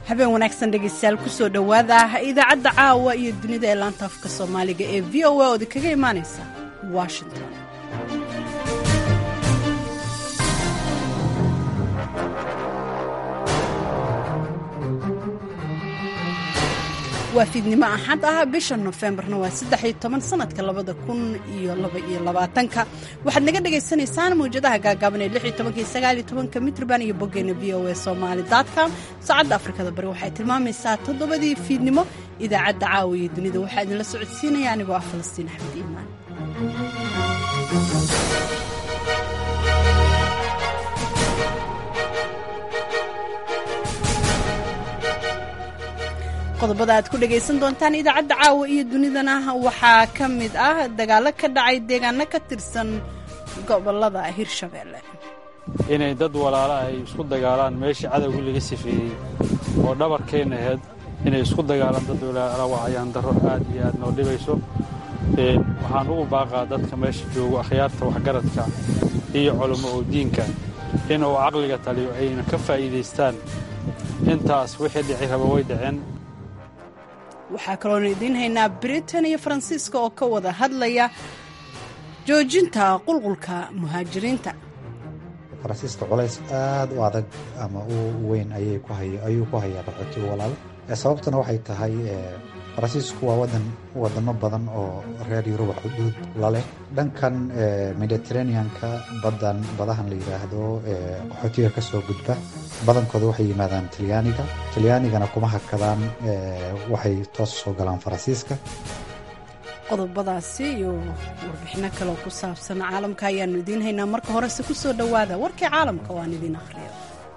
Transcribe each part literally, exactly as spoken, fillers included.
habeen wanaagsan dhegaystayaal kusoo dhowaada idaacadda caawa iyo dunida ee laanta afka soomaaliga ee v o a oodi kaga imaanaysa washington. waa fiidnimo axad ah bisha nofembarna waa saddex iyo toban sanadka labada kun iyo laba iyo labaatanka waxaad naga dhagaysanaysaan mawjadaha gaagaaban ee lix iyo tobanka iyo sagaal iyo tobanka mitrban iyo boggeena v o a somali com saacadda afrikada bari waxay tilmaamaysaa toddobadii fiidnimo. idaacadda caawa iyo dunida waxaa idinla socodsiinaya anigoo ah falastiin axmed iimaan. qodobada aad ku dhagaysan doontaan idaacadda caawa iyo dunidana waxaa ka mid ah dagaalo ka dhacay deegaano ka tirsan gobolada hirshabeelle. inay dad walaala ay isku dagaalaan meeshii cadowgii laga sifeeyey oo dhabarkeenna ahayd inay isku dagaalaan dad walaala waa ayaan darro aad iyo aad noo dhibayso. waxaan ugu baaqaa dadka meesha joogo akhyaarta waxgaradka iyo culummo oo diinka inuu caqliga taliyo ayna ka faa'iidaystaan intaas wixii dhici raba way dhaceen. waxaa kaloona idiin haynaa britain iyo faransiiska oo ka wada hadlaya joojinta qulqulka muhaajiriinta. faransiiska culays aad u adag ama u weyn ayuu ku hayaa qaxootiga walaal. sababtuna waxay tahay faransiisku waa wadan wadamo badan oo reer yuruba xuduud la leh. dhankan mediterraneanka badan badahan la yidhaahdo qaxootiga ka soo gudba badankooda waxay yimaadaan talyaaniga talyaanigana kuma hakadaan, waxay toos soo galaan faransiiska. qodobadaasi iyo warbixino kaleoo ku saabsan caalamka ayaanu idiin haynaa. marka horese ku soo dhowaada warkii caalamka waan idiin akhriyo.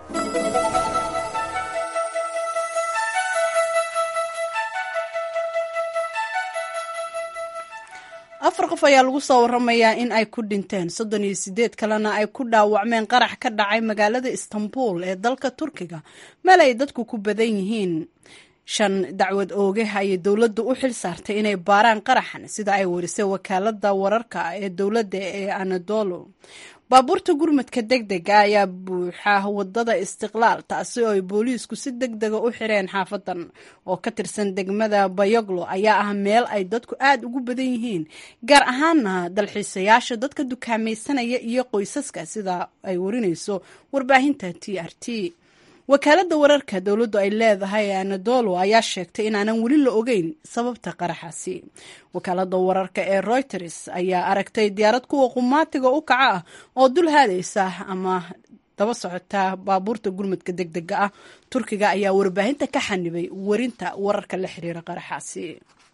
afar qof ayaa lagu soo waramayaa in ay ku dhinteen soddon iyo siddeed kalena ay ku dhaawacmeen qarax ka dhacay magaalada istanbul ee dalka turkiga meel ay dadku ku badan yihiin. shan dacwad ooge ayay dowladdu u xil saartay inay baaraan qaraxan sida ay warisay wakaalada wararka ee dowladda ee anadolu. baabuurta gurmadka degdega ayaa buuxa wadada istiqlaal taasi oo ay booliisku si degdega u xireen. xaafadan oo ka tirsan degmada bayoglo ayaa ah meel ay dadku aad ugu badan yihiin, gaar ahaana dalxiisayaasha, dadka dukaamaysanaya iyo qoysaska sida ay warinayso warbaahinta t r t. wakaalada wararka dowladdu ay leedahay ee anadolu ayaa sheegtay inaanan weli la ogeyn sababta qaraxaasi. wakaalada wararka ee reuters ayaa aragtay diyaarad kuwa qumaatiga u kaca ah oo dul haadaysa ama daba socota baabuurta gurmadka degdega ah. turkiga ayaa warbaahinta ka xanibay warinta wararka la xiriira qaraxaasi.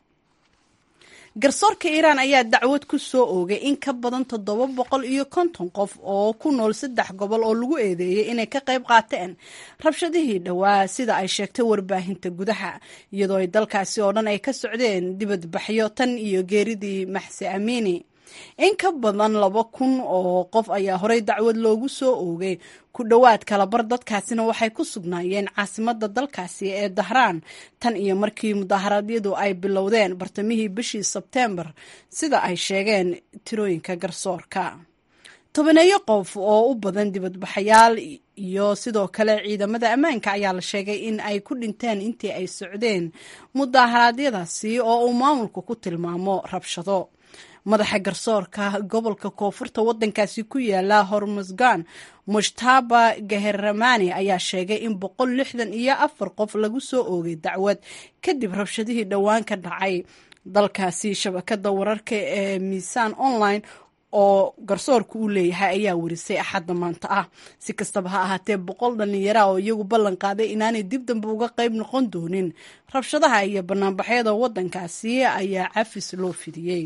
garsoorka iiraan ayaa dacwad ku soo oogay in ka badan toddoba boqol iyo konton qof oo ku nool saddex gobol oo lagu eedeeyey inay ka qayb qaateen rabshadihii dhowaa sida ay sheegtay warbaahinta gudaha, iyadoo ay dalkaasi oo dhan ay ka socdeen dibadbaxyo tan iyo geeridii maxse amiini. in ka badan laba kun oo qof ayaa horey dacwad loogu soo oogay. ku dhowaad kalabar dadkaasina waxay ku sugnaayeen caasimadda dalkaasi ee dahraan tan iyo markii mudaharaadyadu ay bilowdeen bartamihii bishii sebteembar sida ay sheegeen tirooyinka garsoorka. tobaneeyo qof oo u badan dibadbaxayaal iyo sidoo kale ciidamada ammaanka ayaa la sheegay in ay ku dhinteen intii ay socdeen mudaharaadyadaasi oo uu maamulku ku tilmaamo rabshado. madaxa garsoorka gobolka koonfurta waddankaasi ku yaala hormusgan mushtaba gaheramani ayaa sheegay in boqol lixdan iyo afar qof lagu soo oogay dacwad kadib rabshadihii dhowaan ka dhacay dalkaasi. shabakada wararka ee miisaan online oo garsoorku u leeyahay ayaa warisay axadda maanta ah. si kastaba ha ahaatee boqol dhallinyara oo iyagu ballan qaaday inaanay dib dambe uga qayb noqon doonin rabshadaha iyo banaanbaxyada waddankaasi ayaa cafis loo fidiyey.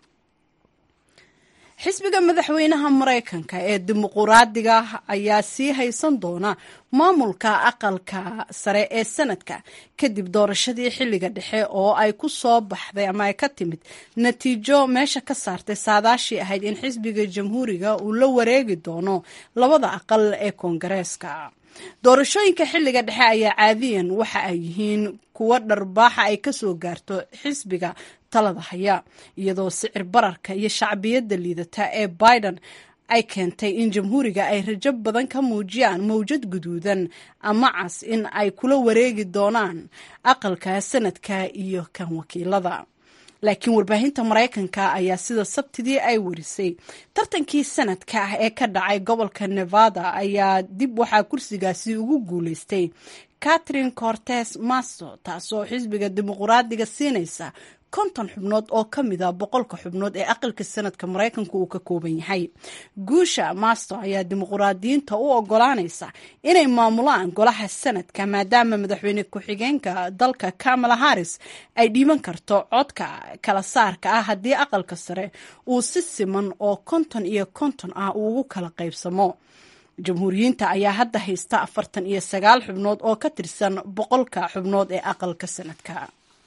xisbiga madaxweynaha maraykanka ee dimuquraadiga ayaa sii haysan doona maamulka aqalka sare ee sanadka kadib doorashadii xilliga dhexe oo ay ku soo baxday ama ay ka timid natiijo meesha ka saartay saadaashii ahayd in xisbiga jamhuuriga uu la wareegi doono labada aqal ee koongareeska. doorashooyinka xilliga dhexe ayaa caadiyan waxa ay yihiin kuwa dharbaaxa ay ka soo gaarto xisbiga talada haya, iyadoo sicir bararka iyo shacbiyadda liidata ee Biden ay keentay in jamhuuriga ay rajo badan ka muujiyaan mawjad guduudan ama cas in ay kula wareegi doonaan aqalka sanadka iyo kan wakiilada. laakiin warbaahinta maraykanka ayaa sida sabtidii ay warisay tartankii sanadka ah ee ka dhacay gobolka Nevada ayaa dib waxaa kursigaasi ugu guuleystay Catherine Cortez Masto, taasoo xisbiga dimuqraadiga siinaysa konton xubnood oo ka mid ah boqolka xubnood ee aqalka sanadka maraykanku uu ka kooban yahay. guusha Masto ayaa dimuqraadiyiinta u ogolaanaysa inay maamulaan golaha sanadka maadaama madaxweyne ku-xigeenka dalka Kamala Harris ay dhiiban karto codka kala saarka ah haddii aqalka sare uu si siman oo konton iyo konton ah ugu kala qaybsamo. jamhuuriyiinta ayaa hadda haysta afartan iyo sagaal xubnood oo ka tirsan boqolka xubnood ee aqalka sanadka.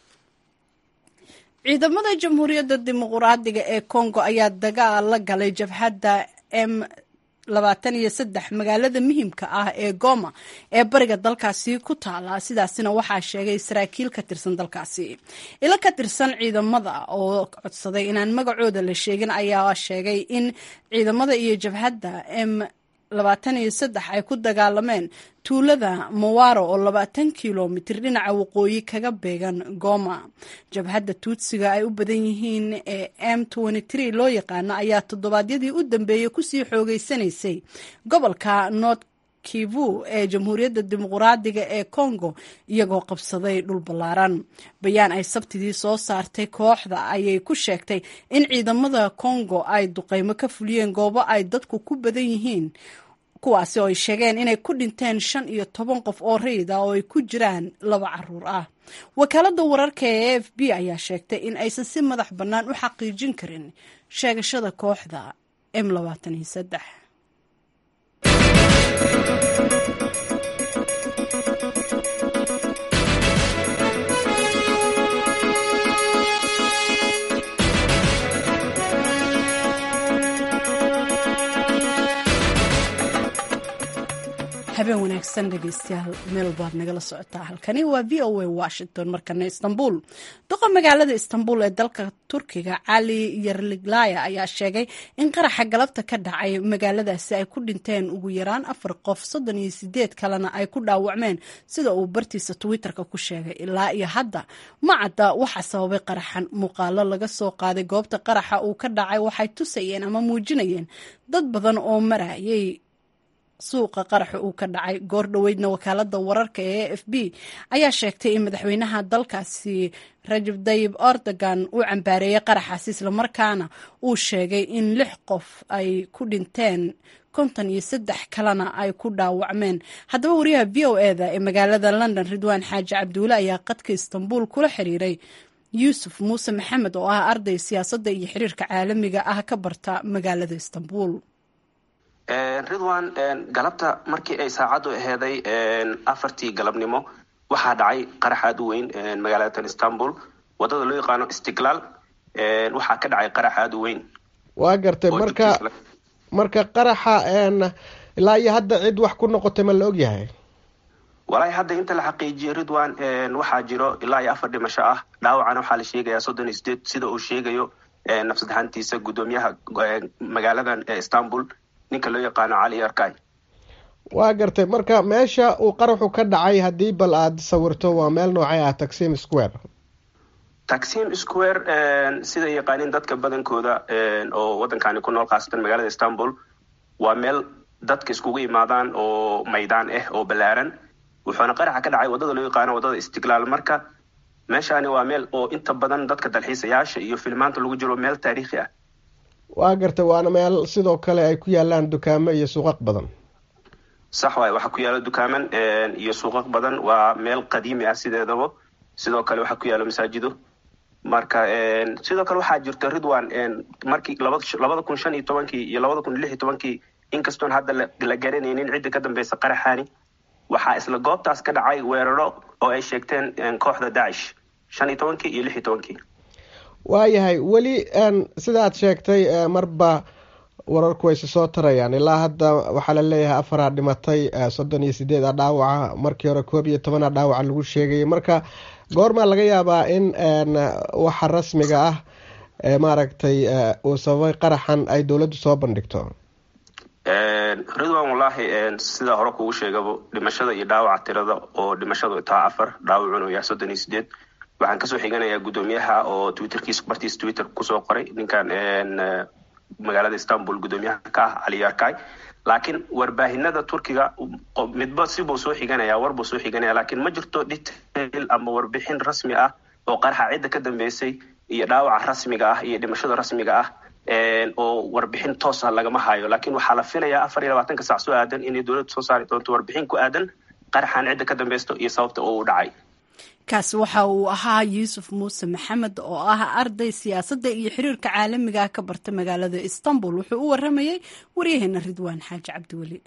ciidamada jamhuuriyadda dimuqraadiga ee Congo ayaa dagaal la galay jabhadda M labaatan iyo saddex magaalada muhiimka ah ee Goma ee bariga dalkaasi ku taala. sidaasina waxaa sheegay saraakiil ka tirsan dalkaasi. ila ka tirsan ciidamada oo codsaday inaan magacooda la sheegin ayaa sheegay in ciidamada iyo jabhadda M labaatan iyo saddex ay ku dagaalameen tuulada Mawaro oo labaatan kilomitir dhinaca waqooyi kaga beegan Goma. jabhadda tuutsiga ay u badan yihiin ee M toban iyo saddex loo yaqaano ayaa toddobaadyadii u dambeeyay kusii xoogeysanaysay gobolka North Kivu ee jamhuuriyadda dimuqraadiga ee Congo iyagoo qabsaday dhul ballaaran. bayaan ay sabtidii soo saartay kooxda ayay ku sheegtay in ciidamada Congo ay duqeymo ka fuliyeen goobo ay dadku ku badan yihiin, kuwaasi oo ay sheegeen inay ku dhinteen shan iyo toban qof oo rayid ah oo ay ku jiraan laba caruur ah. wakaaladda wararka ee A F P ayaa sheegtay in aysan si madax bannaan u xaqiijin karin sheegashada kooxda M labaatan iyo saddex. habeen wanaagsan dhegeystayaal meel baad nagala socotaa. halkani waa V O A Washington. markana Istanbul, doqa magaalada Istanbul ee dalka Turkiga Cali Yarliglaya ayaa sheegay in qaraxa galabta ka dhacay magaaladaasi ay ku dhinteen ugu yaraan afar qof, soddon iyo sideed kalena ay ku dhaawacmeen sida uu bartiisa Twitterka ku sheegay. ilaa iyo hadda ma cadda waxa sababay qaraxan. muuqaalo laga soo qaaday goobta qaraxa uu ka dhacay waxay tusayeen ama muujinayeen dad badan oo marayay suuqa qaraxa uu ka dhacay. goor dhoweydna wakaaladda wararka ee A F P ayaa sheegtay in madaxweynaha dalkaasi Rajab Tayyip Erdogan uu cambaareeyay qaraxaasi islamarkaana uu sheegay in lix qof ay ku dhinteen, konton iyo saddex kalena ay ku dhaawacmeen. haddaba wariyaha V O A da ee magaalada London Ridwaan Xaaji Cabduule ayaa qadka Istanbul kula xiriiray Yuusuf Muuse Maxamed oo ah arday siyaasadda iyo xiriirka caalamiga ah ka barta magaalada Istanbul. ridwan galabta markii ay saacadu aheeday afartii galabnimo waxaa dhacay qarax aad u weyn magaalada Istanbul, wadada loo yaqaano Istiqlaal. waxaa ka dhacay qarax aad u weyn. waa gartay marka marka qaraxa ilaa iyo hadda cid wax ku noqotay ma la og yahay? walaahi hadda inta la xaqiijiyay ridwan waxaa jiro ilaa iyo afar dhimasho ah. dhaawacana waxaa la sheegayaa soddon iyo sideed sida uu sheegayo nafsad ahaantiisa gudoomiyaha magaaladan Istanbul ninka loo yaqaano Cali Yarkay. waa gartay marka meesha uu qaraxu ka dhacay haddii bal aad sawirto waa meel noocay ah? Taksim Square. Taksim Square sida yaqaanin dadka badankooda oo wadankani ku nool khaasatan magaalada Istanbul waa meel dadka iskugu imaadaan oo maydaan ah oo balaaran. wuxuuna qaraxa ka dhacay wadada loo yaqaano wadada Istiqlaal. marka meeshani waa meel oo inta badan dadka dalxiisayaasha iyo filmaanta lagu jiro meel taariikhi ah. waa gartay waana meel sidoo kale ay ku yaalaan dukaamo iyo suuqaq badan. sax waay, waxaa ku yaala dukaaman iyo suuqaq badan. waa meel qadiimi ah sideedaba. sidoo kale waxaa ku yaala masaajido. marka sidoo kale waxaa jirta Ridwan markii labada kun shan iyo tobankii iyo labada kun lix iyo tobankii inkastoon hadda la garanaynin cidda ka dambeysa qaraxaani, waxaa isla goobtaas ka dhacay weeraro oo ay sheegteen kooxda Daesh shan iyo tobankii iyo lix iyo tobankii. waayahay weli sidaad sheegtay marba wararku way si soo tarayaan. ilaa hadda waxaa la leeyahay afaraa dhimatay, soddon iyo sideed a dhaawaca, markii hore koob iyo toban a dhaawaca lagu sheegayay. marka goormaa laga yaabaa in waxa rasmiga ah maaragtay uu sababay qaraxan ay dowladdu soo bandhigto? ridwan wallahi sida hore kugu sheegaba dhimashada iyo dhaawaca tirada oo dhimashadu taa afar dhaawacuna yahay soddon iyo sideed waxaan kasoo xiganayaa gudoomiyaha oo twitterkiisa bartiisa twitter kusoo qoray ninkan magaalada Istanbul gudoomiyaha ka ah Ali Yarkay laakiin warbaahinada Turkiga midba sibuu soo xiganaya warbu soo xiganaya laakiin ma jirto detail ama warbixin rasmi ah oo qarxa cid ka dambeysay iyo dhaawaca rasmiga ah iyo dhimashada rasmiga ah oo warbixin toos ah lagama hayo laakiin waxa la filayaa afar iyo labaatan saac soo aadan in dawladdu soo saari doonto warbixin ku aadan qarxan cid ka dambaysto iyo sababta uu dhacay kaas waxa uu ahaa Yuusuf Muuse Maxamed oo ah arday siyaasadda iyo xiriirka caalamiga ah ka barta magaalada Istanbul wuxuu u waramayay waryaheena Ridwaan Xaaji Cabdiwali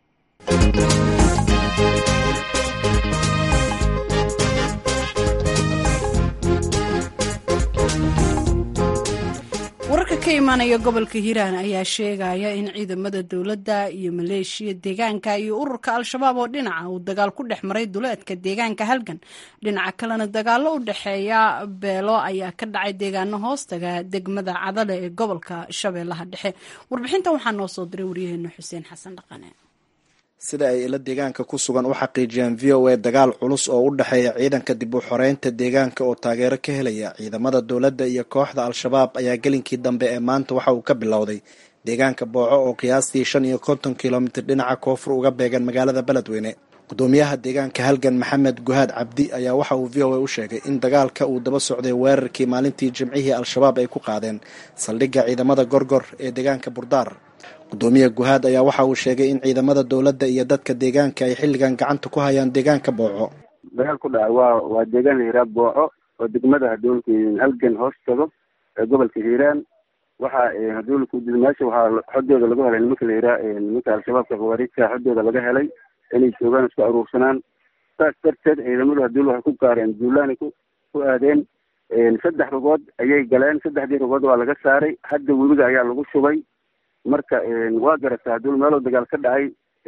wararka ka imaanaya gobolka Hiiraan ayaa sheegaya in ciidamada dawladda iyo maleeshiya deegaanka iyo ururka Al-Shabaab oo dhinaca uu dagaal ku dhex maray duleedka deegaanka Halgan dhinaca kalena dagaalo u dhaxeeya beelo ayaa ka dhacay deegaano hoostaga degmada Cadale ee gobolka Shabeellaha Dhexe warbixintan waxaa noo soo diray waryaheena Xuseen Xasan Dhaqane sida ay ila deegaanka ku sugan u xaqiijiyeen V O A dagaal culus oo u dhaxeeya ciidanka dib u xoreynta deegaanka oo taageero ka helaya ciidamada dawladda iyo kooxda Al-Shabaab ayaa gelinkii dambe ee maanta waxa uu ka bilowday deegaanka Booco oo qiyaastii shan iyo konton kiiloomitir dhinaca koonfur uga beegan magaalada Beledweyne gudoomiyaha deegaanka Halgan Maxamed Guhaad Cabdi ayaa waxa uu V O A u sheegay in dagaalka uu daba socday weerarkii maalintii Jimcihii Al-Shabaab ay ku qaadeen saldhigga ciidamada Gorgor ee deegaanka Burdaar gudoomiye Guhaad ayaa waxa uu sheegay in ciidamada dawladda iyo dadka deegaanka ay xilligan gacanta ku hayaan deegaanka Booco dagaal ku dhacay waa waa deegaan Hiiraan Booco oo degmada Hadowlka Halgan hoostaga ee gobolka Hiiraan waxa Hadowlka meesha waxa xodooda laga helay nimanka Hiiraan nimanka Al-Shabaabka qawaariidka xodooda laga helay inay joogaan isku aruursanaan taas darteed ciidamadu Hadowlka waxay ku gaareen duulaan ku ku aadeen saddex rogood ayay galeen saddexdii rogood waa laga saaray hadda webiga ayaa lagu shubay marka waa garataa dul meel dagaal ka dhacay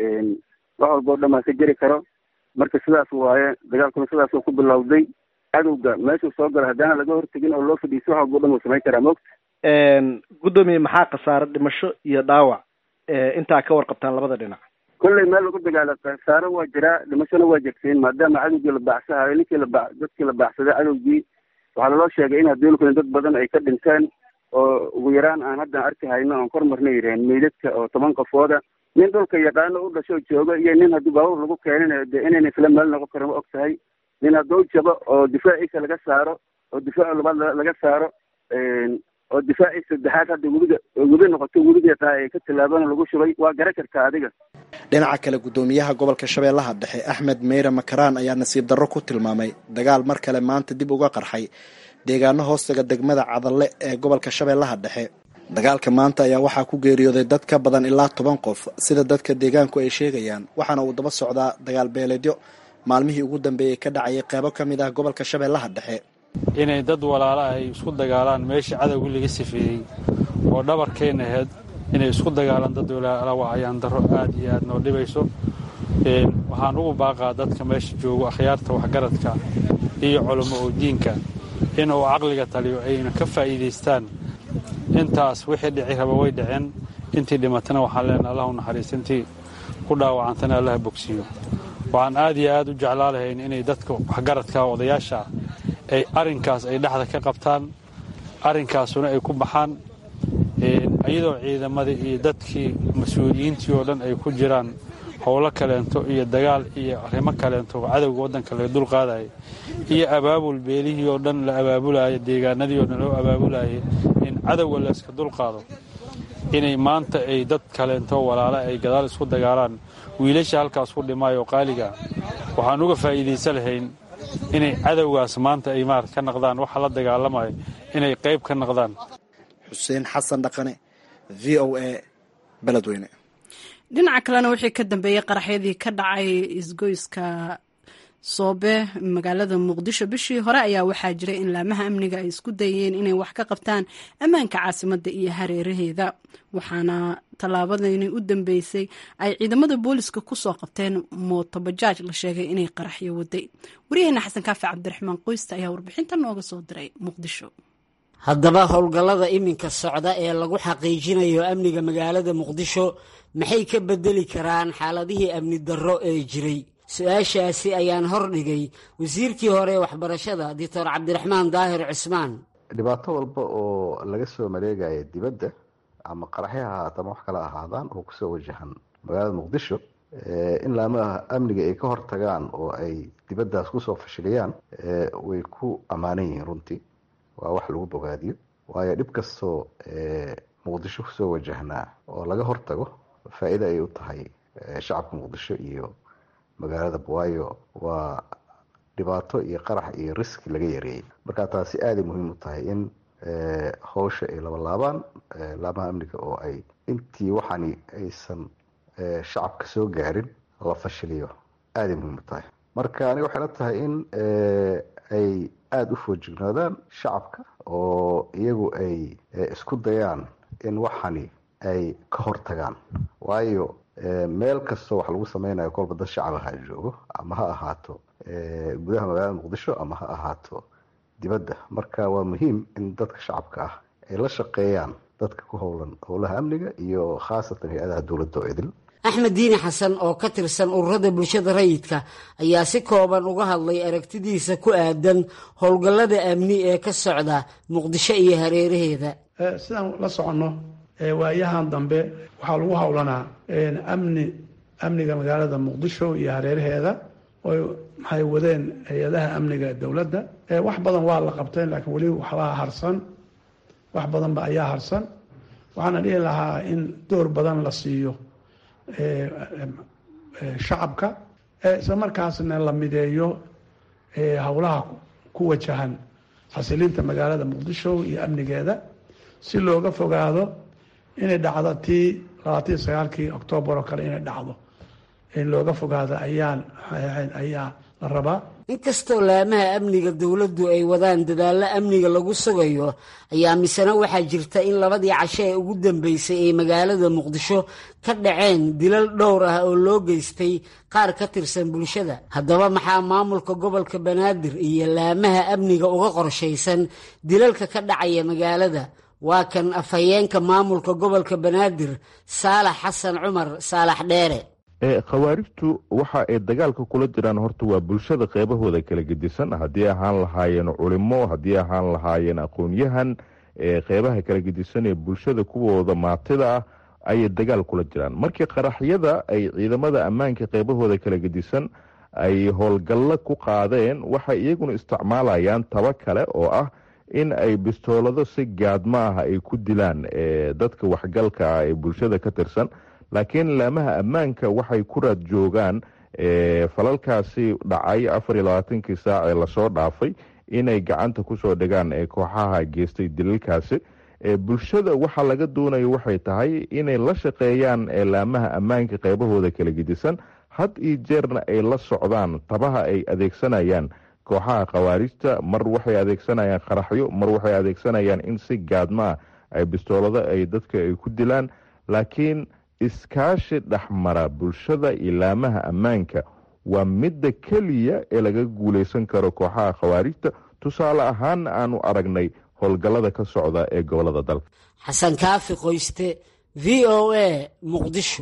wax walba dhama ka jiri karo marka sidaas waaye dagaalku sidaas ku bilowday cadowga meesha soo galay hadana laga hortagin oo loo fadhiiso wax walba dhama sameyn karaa moogta een gudoomiye maxaa khasaare dhimasho iyo dhaawac ee inta ka warqabtaan labada dhinac kullay meel lagu dagaalo khasaare waa jira dhimashona waa jirteen maadaama cadowga la baaxsahay ninkii la baax dadkii la baaxsaday cadowgii waxa loo sheegay in hadii dad badan ay ka dhinteen oo ugu yaraan aan hadda arki hayno aan kormarna yireen meedadka oo toban qofooda nin dhulka yaqaan u dhasho jooga iyo nin hadii baabuur lagu keenay inay isla meel noqon karo og tahay nin hadoo jabo oo difaaciisa laga saaro oo difaac labaad laga saaro een oo difaaciisa saddexaad hadda wadiga wadi noqoto wadiga tahay ka tilaabana lagu shubay waa garan kartaa adiga dhinaca kale gudoomiyaha gobolka Shabeellaha Dhexe Axmed Meera Makaraan ayaa nasiib darro ku tilmaamay dagaal mar kale maanta dib uga qarxay deegaano hoostaga degmada Cadale ee gobolka Shabeellaha Dhexe dagaalka maanta ayaa waxaa ku geeriyooday dad ka badan ilaa toban qof sida dadka deegaanku ay sheegayaan waxaana uu daba socdaa dagaal beeleedyo maalmihii ugu dambeeyay ka dhacay qaybo ka mid ah gobolka Shabeellaha Dhexe inay dad walaalo ay isku dagaalaan meesha cadawga laga sifeeyay oo dhabarkeena ahayd inay isku dagaalaan dad walaalo waa ayaan daro aad iyo aad noo dhibayso ee waxaan ugu baaqaa dadka meesha jooga akhyaarta waxgaradka iyo culimo oo diinka inuu aqliga taliyo ayna ka faa'iideystaan intaas wixii dhici raba way dhaceen intii dhimatana waxaan leenahay Allah u naxariisantii ku dhaawacantana Allah bogsiyo waxaan aad iyo aad u jeclaalahay inay dadka waxgaradka odayaasha ay arinkaas ay dhaxda ka qabtaan arinkaasuna ay ku baxaan ee ayadoo ciidamada iyo dadkii mas'uuliyiintii oo dhan ay ku jiraan howlo kaleento iyo dagaal iyo arrimo kaleento cadawga wadanka laga dul qaaday iyo abaabul beelihii oo dhan la abaabulayo deegaanadii oo dhan loo abaabulayo in cadawga la iska dul qaado inay maanta ay dad kaleento walaalo ay gadaal isku dagaalaan wiilasha halkaas ku dhimaayo qaaliga waxaan uga faa'iideysan lahayn inay cadawgaas maanta ay maar ka noqdaan waxa la dagaalamayo inay qayb ka noqdaan Xuseen Xasan Dhaqane V O A Beledweyne dhinaca kalena wixii ka dambeeyay qaraxyadii ka dhacay isgoyska Soobe magaalada Muqdisho bishii hore ayaa waxaa jiray in laamaha amniga ay isku dayeen inay wax ka qabtaan ammaanka caasimadda iyo hareeraheeda waxaana tallaabadani u dambeysay ay ciidamada booliska ku soo qabteen mooto bajaaj la sheegay inay qaraxyo waday wariyaheenna Xasan Kaafi Cabdiraxmaan Qoysta ayaa warbixintan nooga soo diray Muqdisho haddaba howlgallada iminka socda ee lagu xaqiijinayo amniga magaalada muqdisho maxay ka bedeli karaan xaaladihii amni darro ee jiray? su-aashaasi ayaan hordhigay wasiirkii hore waxbarashada doctor cabdiraxmaan daahir cismaan. dhibaato walba oo laga soo maleegaya dibadda ama qaraxyo ha ahaata ama wax kala ahaadaan oo kusoo wajahan magaalada muqdisho, in laamaha amniga ay ka hortagaan oo ay dibaddaas kusoo fashiliyaan way ku ammaanan yihiin. runtii waa wax lagu bogaadiyo, waayo dhib kastoo muqdisho kusoo wajahnaa oo laga hortago faa'iido ay u tahay shacabka muqdisho iyo magaalada, waayo waa dhibaato iyo qarax iyo riski laga yareeyey. marka taasi aaday muhiim u tahay in howsha ay laba laabaan laamaha amniga oo ay intii waxani aysan shacabka soo gaarin la fashiliyo, aaday muhiim u tahay. marka aniga waxay la tahay in ay aada u foojignaadaan shacabka oo iyagu ay isku dayaan in waxani ay ka hortagaan, waayo meel kastoo wax lagu sameynayo kolba dad shacab ha joogo, ama ha ahaato gudaha magaalada muqdisho ama ha ahaato dibadda. marka waa muhiim in dadka shacabka ah ay la shaqeeyaan dadka ku howlan howlaha amniga iyo khaasatan hay-adaha dowladda oo idil. axmed diini xasan oo ka tirsan ururada bulshada rayidka ayaa si kooban uga hadlay aragtidiisa ku aadan howlgallada amni ee ka socda muqdisho iyo hareeraheeda. sidaan la soconno waayahan dambe waxaa lagu howlanaa amni amniga magaalada muqdisho iyo hareeraheeda oo maxay wadeen hay-adaha amniga dowladda. wax badan waa la qabteen, laakiin weli waxbaa harsan, wax badanba ayaa harsan. waxaana dhihi lahaa in door badan la siiyo shacabka, isla markaasna la mideeyo howlaha ku wajahan xasilinta magaalada muqdisho iyo amnigeeda, si looga fogaado inay dhacdo tii labaatan iyo sagaalkii oktoobar oo kale inay dhacdo, in looga fogaado ayaan ayaa la rabaa. inkastoo laamaha amniga dowladdu ay wadaan dadaallo amniga lagu sugayo, ayaa misena waxaa jirta in labadii casho ee ugu dambeysay ay magaalada muqdisho ka dhaceen dilal dhowr ah oo loo geystay qaar ka tirsan bulshada. haddaba maxaa maamulka gobolka banaadir iyo laamaha amniga uga qorshaysan dilalka ka dhacaya magaalada? waa kan afhayeenka maamulka gobolka banaadir saalax xasan cumar saalax dheere. khawaarijtu waxa ay dagaalka kula jiraan horta waa bulshada qeybahooda kala gedisan, haddii ahaan lahaayeen culimo, haddii ahaan lahaayeen aqoon-yahan, qeybaha kala gedisan ee bulshada kuwooda maatida ah ayay dagaal kula jiraan. markii qaraxyada ay ciidamada ammaanka qeybahooda kala gedisan ay howlgallo ku qaadeen, waxay iyaguna isticmaalayaan taba kale oo ah in ay bistoolado si gaadma ah ay ku dilaan dadka waxgalka ah ee bulshada ka tirsan. laakiin laamaha ammaanka waxay ku raad joogaan falalkaasi dhacay afar iyo labaatankii saac ee lasoo dhaafay inay gacanta kusoo dhigaan ee kooxaha geystay dilalkaasi. bulshada waxaa laga doonayo waxay tahay inay la shaqeeyaan laamaha ammaanka qeybahooda kala gedisan, had iyo jeerna ay la socdaan tabaha ay adeegsanayaan kooxaha khawaarijta. mar waxay adeegsanayaan qaraxyo, mar waxay adeegsanayaan in si gaadmaa ay bistoolado ay dadka ay ku dilaan. laakiin iskaashi dhexmara bulshada iyo laamaha ammaanka waa midda keliya ee laga guulaysan karo kooxaha khawaarijta. tusaale ahaan aanu aragnay howlgallada ka socda ee gobolada dalka. xasan kaafi qoyste, v o a, muqdisho.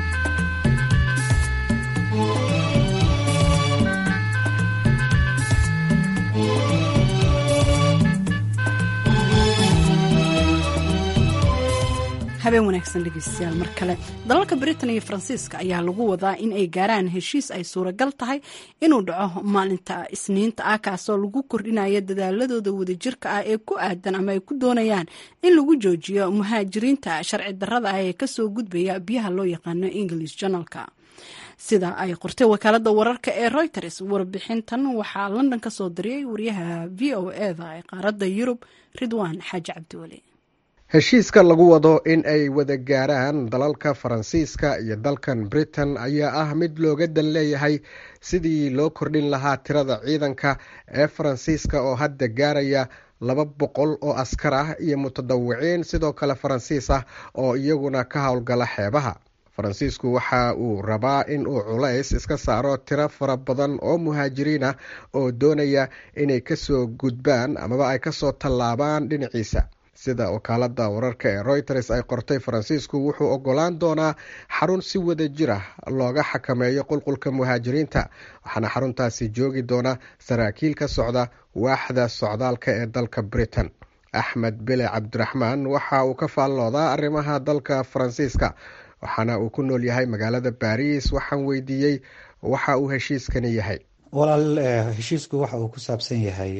habeen wanaagsan dhegeystayaal mar kale. dalalka britain iyo faransiiska ayaa lagu wadaa in ay gaaraan heshiis ay suuragal tahay inuu dhaco maalinta isniinta ah, kaasoo lagu kordhinayo dadaaladooda wadajirka ah ee ku aadan ama ay ku doonayaan in lagu joojiyo muhaajiriinta sharci darrada ah ee kasoo gudbaya biyaha loo yaqaano English Channelka. sida ay qortay wakaalada wararka ee Reuters. warbixintan waxaa London ka soo diriyay wariyaha V O A da ee qaaradda Yurub Ridwaan Xaaji Cabdiwali. heshiiska lagu wado in ay wada gaaraan dalalka faransiiska iyo dalkan britain ayaa ah mid looga dan leeyahay sidii loo kordhin lahaa tirada ciidanka ee faransiiska oo hadda gaaraya laba boqol oo askar ah iyo mutadawiciin sidoo kale faransiis ah oo iyaguna ka howlgala xeebaha. faransiisku waxa uu rabaa in uu culays iska saaro tiro fara badan oo muhaajiriin ah oo doonaya inay kasoo gudbaan amaba ay kasoo tallaabaan dhinaciisa. sida wakaalada wararka ee Reuters ay qortay, faransiisku wuxuu ogolaan doonaa xarun si wada jir ah looga xakameeyo qulqulka muhaajiriinta, waxaana xaruntaasi joogi doona saraakiil ka socda waaxda socdaalka ee dalka Britain. Axmed Bile Cabdiraxmaan waxa uu ka faalloodaa arrimaha dalka Faransiiska, waxaana uu ku nool yahay magaalada Paris. waxaan weydiiyey waxa uu heshiiskani yahay. walaal heshiisku waxa uu ku saabsan yahay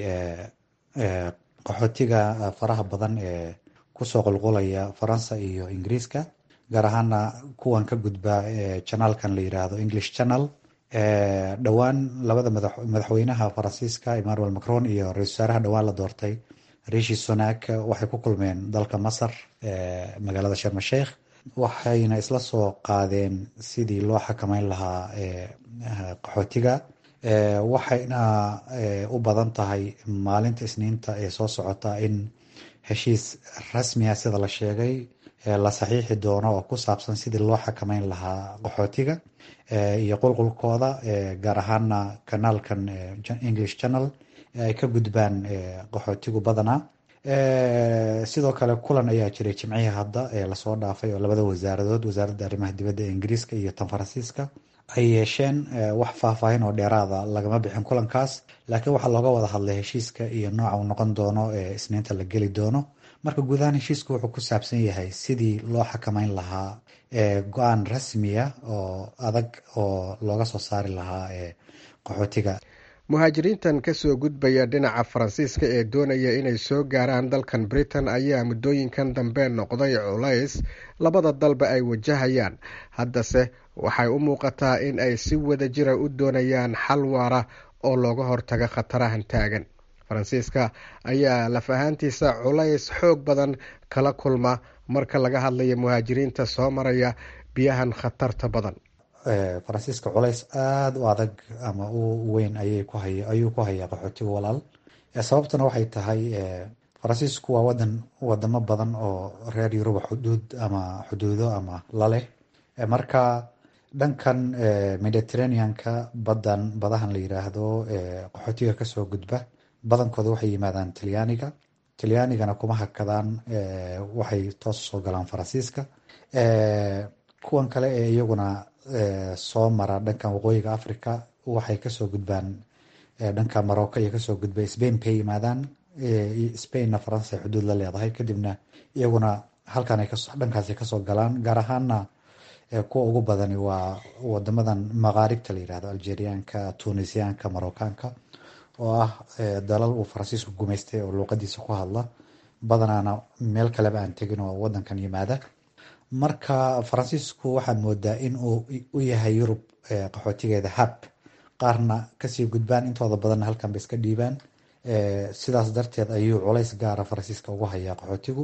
qaxootiga faraha badan ee kusoo qulqulaya Faransa iyo Ingiriiska, gaar ahaana kuwan ka gudba janaalkan la yiraahdo English Channel. dhowaan labada madaxweynaha Faransiiska Emmanuel Macron iyo ra-iisul wasaaraha dhowaan la doortay Rishi Sunak waxay ku kulmeen dalka Masar magaalada Sharm el Sheikh, waxayna isla soo qaadeen sidii loo xakameyn lahaa qaxootiga. waxayna u badan tahay maalinta Isniinta ee soo socota in heshiis rasmi ah sida la sheegay la saxiixi doono oo ku saabsan sidii loo xakameyn lahaa qaxootiga iyo qulqulkooda, gaar ahaana kanaalkan English Channel ay ka gudbaan qaxootigu badanaa. sidoo kale kulan ayaa jiray jimcihii hadda ee lasoo dhaafay oo labada wasaaradood, wasaaradda arrimaha dibadda ee Ingiriiska iyo tan Faransiiska, ay yeesheen. wax faahfaahin oo dheeraada lagama bixin kulankaas, laakiin waxaa looga wada hadlay heshiiska iyo nooca uu noqon doono ee Isniinta la geli doono. marka guud ahaan heshiisku wuxuu ku saabsan yahay sidii loo xakameyn lahaa go-aan rasmi ah oo adag oo looga soo saari lahaa qaxootiga. muhaajiriintan kasoo gudbaya dhinaca Faransiiska ee doonaya inay soo gaaraan dalkan Britain ayaa muddooyinkan dambe noqday culays labada dalba ay wajahayaan. haddase waxay u muuqataa in ay si wada jira u doonayaan xal waara oo looga hortaga khatarahan taagan. Faransiiska ayaa laf ahaantiisa culays xoog badan kala kulma marka laga hadlayo muhaajiriinta soo maraya biyahan khatarta badan. Faransiiska culays aada u adag ama u weyn ayay ku hay ayuu ku hayaa qaxootiga walaal. sababtuna waxay tahay Faransiisku waa wadan wadamo badan oo reer Yurub xuduud ama xuduudo ama la leh. marka dhankan Mediterranean-ka badan badahan la yiraahdo qaxootiga kasoo gudba badankooda waxay yimaadaan Talyaaniga. Talyaanigana kuma hakadaan, waxay toos soo galaan Faransiiska. kuwan kale ee iyaguna soo mara dhankan waqooyiga Africa waxay kasoo gudbaan dhanka Morocco iyo kasoo gudbay Spain bay yimaadaan. Spainna Faransa ay xuduud la leedahay, kadibna iyaguna halkan ay kasoo dhankaas ay kasoo galaan. gaar ahaana kuwa ugu badani waa wadamadan maqaaribta la yiraahdo, Algeriaanka, Tunisiaanka, Moroccaanka, oo ah dalal uu Faransiisku gumaystay oo luuqadiisa ku hadla, badanaana meel kaleba aan tegin oo wadankan yimaada. marka Faransiisku waxaad moodaa in uu u yahay Yurub qaxootigeeda hab, qaarna kasii gudbaan, intooda badanna halkan bay iska dhiibaan. sidaas darteed ayuu culays gaara Faransiiska ugu hayaa qaxootigu.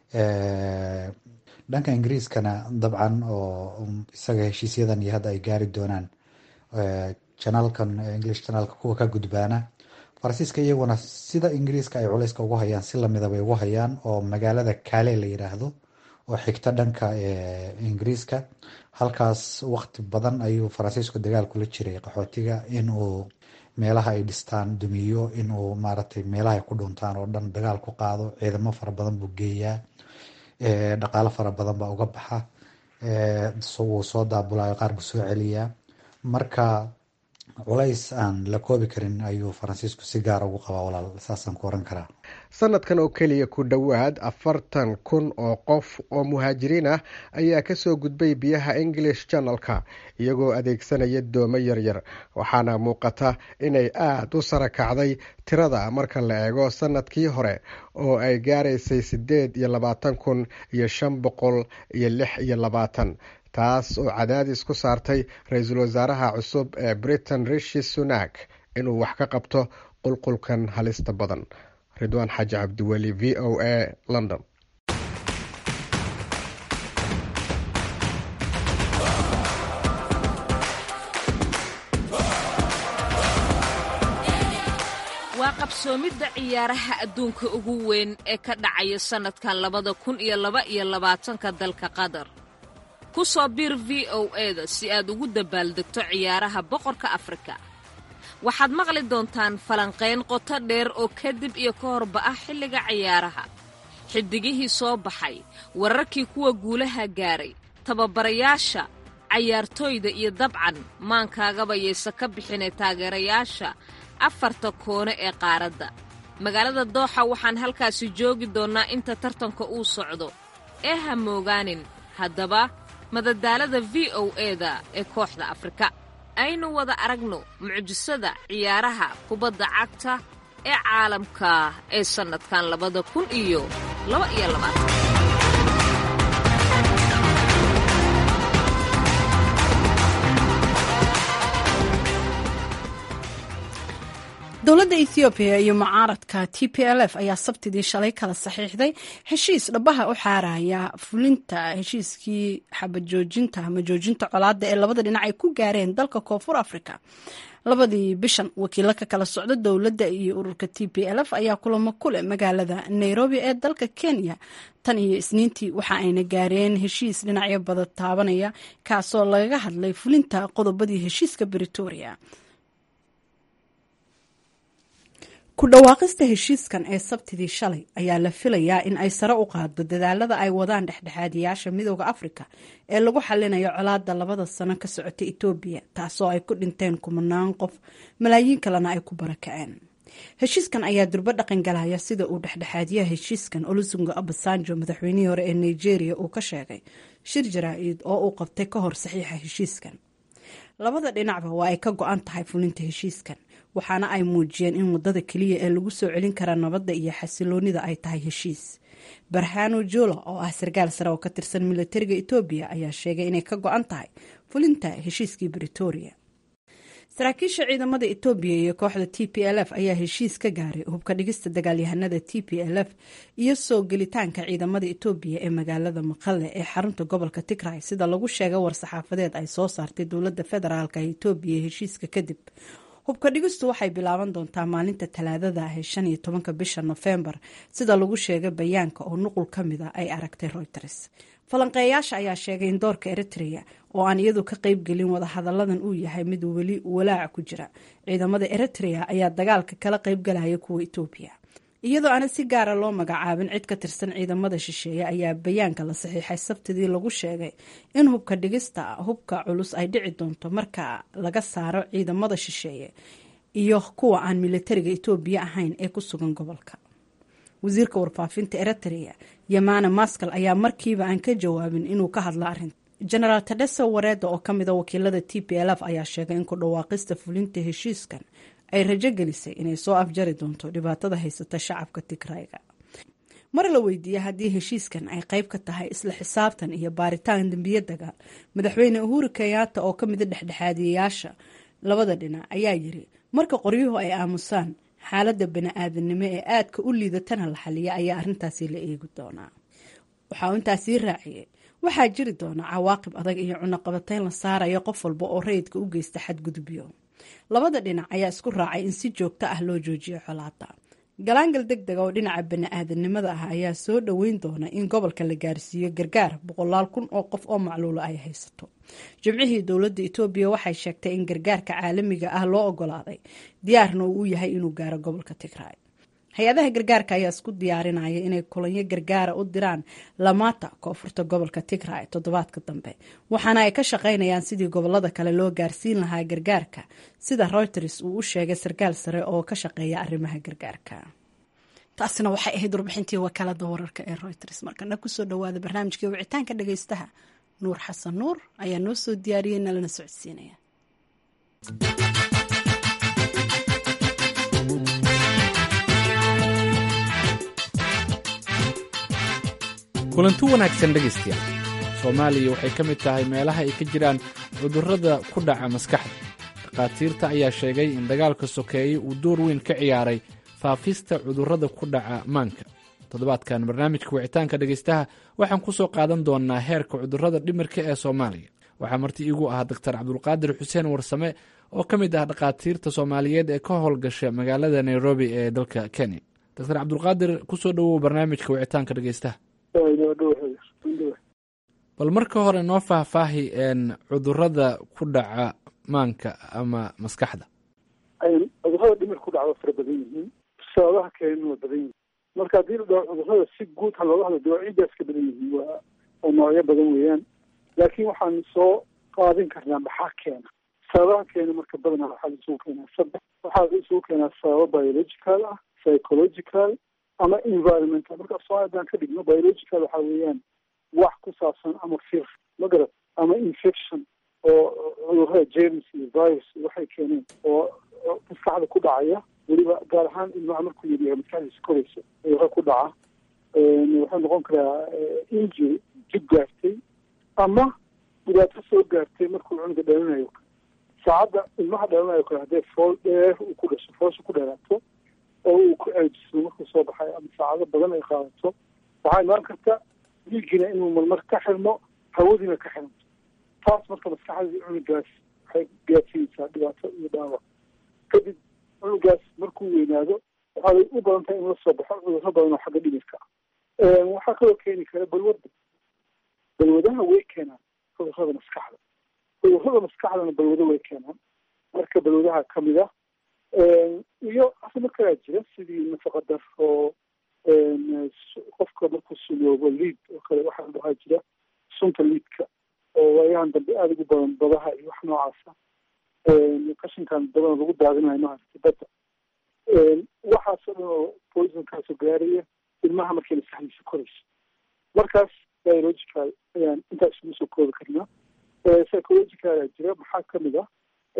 dhanka Ingiriiskana dabcan oo isaga heshiisyadan iyo hadda ay gaari doonaan janaalkan English Channelka kuwa ka gudbaana, Faransiiska iyaguna sida Ingiriiska ay culayska ugu hayaan si lamida bay ugu hayaan, oo magaalada Calais la yiraahdo oo xigta dhanka Ingiriiska. halkaas waqti badan ayuu Faransiisku dagaal kula jiray qaxootiga inuu meelaha ay dhistaan dumiyo, inuu maaragtay meelaha ay ku dhuntaan oo dhan dagaal ku qaado. ciidamo fara badan buu geeyaa, dhaqaale fara badan baa uga baxa, wuu soo daabulaayo, qaar buu soo celiyaa. marka culays aan la koobi karin ayuu Faransiisku si gaar ugu qabaa walaal, saasaan ku oran karaa. sanadkan oo keliya ku dhowaad afartan kun oo qof oo muhaajiriin ah ayaa kasoo gudbay biyaha English Channelka iyagoo adeegsanaya doomo yaryar, waxaana muuqata inay aada u sara kacday tirada marka la eego sanadkii hore oo ay gaaraysay sideed iyo labaatan kun iyo shan boqol iyo lix iyo labaatan, taas oo cadaadis ku saartay ra-iisul wasaaraha cusub ee Britain Rishi Sunak inuu wax ka qabto qulqulkan halista badan. Ridwaan Xaaji Cabdiweli, V O A, London. waa qabsoomidda ciyaaraha adduunka ugu weyn ee ka dhacaya sanadkan labada kun iyo laba iyo labaatanka dalka Qatar. ku soo biir v o eda si aad ugu dabaaldegto ciyaaraha boqorka afrika. waxaad maqli doontaan falanqayn qoto dheer oo kadib iyo ka horba ah xilliga ciyaaraha, xidigihii soo baxay, wararkii kuwa guulaha gaaray, tababarayaasha, cayaartooyda iyo dabcan maankaagaba yaysa ka bixinay taageerayaasha afarta koone ee qaaradda. magaalada dooxa waxaan halkaasi joogi doonnaa inta tartanka uu socdo ee ha moogaanin haddaba madadaalada v o eda ee kooxda afrika. aynu wada aragno mucjisada ciyaaraha kubadda cagta ee caalamka ee sannadkan labada kun iyo laba iyo labaatan. dowladda ethoobiya iyo mucaaradka t p l f ayaa sabtidii shalay kala saxiixday heshiis dhabaha u xaaraya fulinta heshiiskii xabajoojinta ama joojinta colaadda ee labada dhinac ay ku gaareen dalka koonfur afrika. labadii bishan wakiilo ka kala socda dowladda iyo ururka t p l f ayaa kulamo ku leh magaalada nairobi ee dalka kenya tan iyo isniintii. waxa ayna gaareen heshiis dhinacyo badan taabanaya kaasoo lagaga hadlay fulinta qodobadii heshiiska Pretoria. ku dhawaaqista heshiiskan ee sabtidii shalay ayaa la filayaa in ay sare u qaado dadaalada ay wadaan dhexdhexaadiyaasha midooda afrika ee lagu xalinayo colaadda labada sano ka socota Itoobiya, taasoo ay ku dhinteen kumanaan qof, malaayiin kalena ay ku barakaceen. heshiiskan ayaa durba dhaqan galaya sida uu dhexdhexaadiyaha heshiiskan Olusegun Obasanjo, madaxweynihii hore ee Nigeria, uu ka sheegay shir jaraa'id oo uu qabtay ka hor saxiixa heshiiskan. labada dhinacba waa ay ka go-an tahay fulinta heshiiskan, waxaana ay muujiyeen in wadada keliya ee lagu soo celin kara nabadda iyo xasiloonida ay tahay heshiis. Barhano Joola oo ah sarkaal sare oo ka tirsan militariga Itoobiya ayaa sheegay inay ka go-an tahay fulinta heshiiskii Pretoria. saraakiisha ciidamada Itoobiya iyo kooxda T P L F ayaa heshiis ka gaaray hubka dhigista dagaalyahanada T P L F iyo soo gelitaanka ciidamada Itoobiya ee magaalada Maqale ee xarunta gobolka Tigray, sida lagu sheegay war-saxaafadeed ay soo saartay dowladda federaalka ee Itoobiya heshiiska kadib. hubka dhigistu waxay bilaaban doontaa maalinta talaadada ah ee shan iyo tobanka bisha Nofeembar, sida lagu sheegay bayaanka oo nuqul ka mid ah ay aragtay Reuters. falanqeeyaasha ayaa sheegay in doorka Eritrea oo aan iyadu ka qayb gelin wada hadalladan uu yahay mid weli walaac ku jira. ciidamada Eritrea ayaa dagaalka kala qayb galaya kuwa Itoobiya, iyadoo aan si gaara loo magacaabin cid ka tirsan ciidamada shisheeye. ayaa bayaanka la saxiixay sabtidii lagu sheegay in hubka dhigista hubka culus ay dhici doonto marka laga saaro ciidamada shisheeye iyo kuwa aan militariga Itoobiya ahayn ee ku sugan gobolka. wasiirka warfaafinta Eritrea Yamana Maskal ayaa markiiba aan ka jawaabin inuu ka hadlo arrinta. General Tadeso Wareda oo ka mid ah wakiilada T P L F ayaa sheegay in ku dhawaaqista fulinta heshiiskan ay rajo gelisay inay soo afjari doonto dhibaatada haysata shacabka Tigrayga. mar la weydiiyay haddii heshiiskan ay qayb ka tahay isla xisaabtan iyo baaritaan dambiye dagaal, madaxweyne Uhuru Kenyatta oo ka mid ah dhexdhexaadiyayaasha labada dhinac ayaa yiri marka qoryuhu ay aamusaan xaaladda bini'aadanimo ee aadka u liidatana la xaliya ayaa arrintaasi la eegi doonaa. waxa uu intaasi raaciyay waxaa jiri doona cawaaqib adag iyo cunaqabatayn la saarayo qof walba oo rayidka u geysta xadgudubyo. labada dhinac ayaa isku raacay in si joogto ah loo joojiyo colaadda. galaangal degdeg oo dhinaca bini'aadanimada ah ayaa soo dhoweyn doona in gobolka la gaarsiiyo gargaar boqolaal kun oo qof oo macluula ay haysato. jimcihii dowladda Itoobiya waxay sheegtay in gargaarka caalamiga ah loo ogolaaday, diyaarna uu yahay inuu gaaro gobolka Tigray. hay-adaha gargaarka ayaa isku diyaarinaya inay kulanyo gargaara u diraan Lamata, koonfurta gobolka Tigray, toddobaadka dambe, waxaana ay ka shaqaynayaan sidii gobolada kale loo gaarsiin lahaa gargaarka, sida Reuters uu u sheegay sarkaal sare oo ka shaqeeya arrimaha gargaarka. taasina waxay ahayd warbixintii wakaalada wararka ee Reuters. markana kusoo dhawaada barnaamijkii wicitaanka dhagaystaha. nuur xasan nuur ayaa noo soo diyaariyey nalana socodsiinaya. kulanti wanaagsan dhegaystayaal. soomaaliya waxay ka mid tahay meelaha ay ka jiraan cudurrada ku dhaca maskaxda. dhakhaatiirta ayaa sheegay in dagaalka sokeeye uu door weyn ka ciyaaray faafista cudurrada ku dhaca maanka. toddobaadkan barnaamijka wicitaanka dhegaystaha waxaan ku soo qaadan doonnaa heerka cudurrada dhimirka ee Soomaaliya. waxaa marti iigu ahaa Dr Cabdulqaadir Xuseen Warsame oo ka mid ah dhakhaatiirta Soomaaliyeed ee ka howlgasha magaalada Nairobi ee dalka Kenya. Dr Cabdulqaadir, kusoo dhawow barnaamijka wicitaanka dhegaystaha. bal marka hore noo faahfaahi cudurada ku dhaca maanka ama maskaxda. cudurada dhimir ku dhaca waa fara badan yihiin, sababaha keenana waa badan yihiin. marka haddii la dhaho cudurada si guud ha looga hadlo dawaacidaas ka badan yihiin, waa oo noocyo badan weeyaan. laakiin waxaan soo qaadin karnaa maxaa keena. sababaha keena marka badanaa waxaa la isugu keenaa saddex. waxaa la isugu keenaa sababo biological ah, psychological ama environmental. marka soo haddaan ka dhigno biological waxaa weeyaan wax ku saabsan ama fir magarad ama infection oo cudurada germs iyo virus waxay keeneen oo maskaxda ku dhacaya, weliba gaar ahaan ilmaha markuu yaryahay maskaxdiisa koraysa cudurada ku dhaca. wuxuu noqon karaa injury jib gaartay ama dhibaato soo gaartay markuu cunuga dhalanayo. saacadda ilmaha dhalanayo kale haddee fool dheer uu ku dhasho, foosha ku dheeraato oo uu ku ceejiso markuu soo baxayo ama saacado badan ay qaadato, waxaa imaan karta dhiigina inuu marmar ka xirmo, hawadiina ka xirmto. taas marka maskaxdii cunugaas waxay gaarsiinaysaa dhibaato iyo dhaawac. kadib cunugaas markuu weynaado waxay u badan tahay in la soo baxo cudurro badan oo xagga dhimirka ah. waxaa kaloo keeni kara balwadda. balwadaha way keenaan cudurrada maskaxda. cudurrada maskaxdana balwado way keenaan. marka balwadaha ka mid ah iyo asimo kalaa jira sidii nafaqa darro, qofka markuu suloobo liid oo kale waxaa la dhahaa jira sunta liidka oo waayahan dambe aada ugu badan badaha iyo wax noocaasa, qashinkan badan lagu daadinayo maaragta badda. waxaasoo dhan oo poisonkaasoo gaaraya ilmaha markay maskaxdiisa korayso. markaas biological ayaan intaas isugu soo koobi karnaa. psychological aa jira, maxaa kamid ah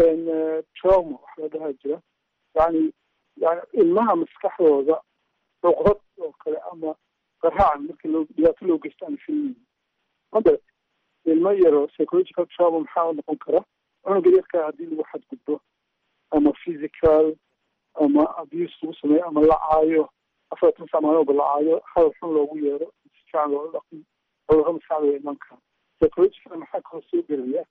trauma waxaa la dhahaa jira, yani yani ilmaha maskaxdooda cuqdad oo kale ama qaraacan markii loo dhibaato loo geysto aan filmin. hadda ilmo yaro psychological trauma maxaa noqon kara cunuga yarkaa haddii lagu xadgudbo ama physical ama abuse lagu sameeyo ama la caayo, afartan sac maalmoodba la caayo, hadal xun loogu yeero, si fiican loola dhaqmo, cudurro maskaxda way iman karaan. psychological maxaa kaloo soo gelaya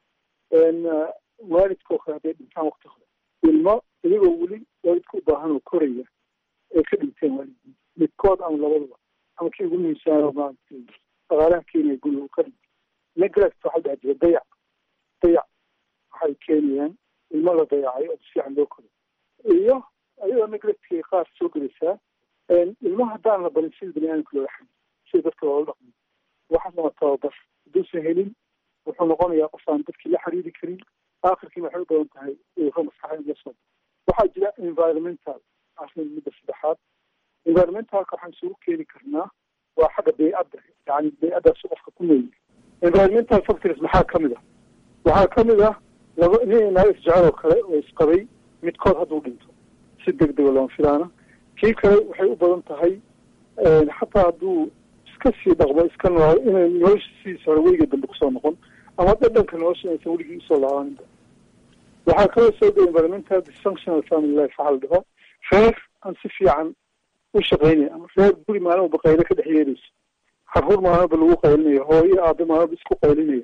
waalidka oo kale hadday dhintaan wakti hore, ilmo iyagoo weli waalidka u baahan oo koraya ay ka dhinteen waalidii midkood ama labadaba, ama kii ugu muhiimsanaa maaragtay dhaqaalaha keenaya guriga uu ka dhintay. neglect waxaa dhaha jira dayac. dayac waxay keenayaan ilmo la dayacay oo si fiican loo koray. iyo ayadoo neglectkay qaar soo gelaysaa ilmaha haddaan la barin sida baniaadamka loola xamil, sida dadka loola dhaqmo. waxaas lama tababar. hadduusan helin wuxuu noqonayaa qof aan dadkii la xiriiri karin. aakhirkiina waxay u badan tahay cudurro maskaxa in la soo. waxaa jira environmental arrin midda saddexaad. environmentalka waxaan isugu keeni karnaa waa xagga baycadda, yani baycaddaas qofka ku nool. environmental factors maxaa kamid ah? waxaa kamid ah laba nin naag isjecel oo kale oo isqabay, midkood hadduu dhinto si deg dega looma filaana. kii kale waxay u badan tahay xataa hadduu iska sii dhaqmo iska nool inay nolosha sidiisa hore weliga dambe kusoo noqon, ama dhadhanka nolosha inaysan weligii usoo laabaninba. waxaa kaloo soo gala environmental dysfunctional family life waxaa la dhaho reer aan si fiican u shaqaynaya, ama reer guri maalmoba qaylo ka dhex yeerayso, caruur maalmoba lagu qaylinayo, hooyo aabe maalmoba isku qaylinaya,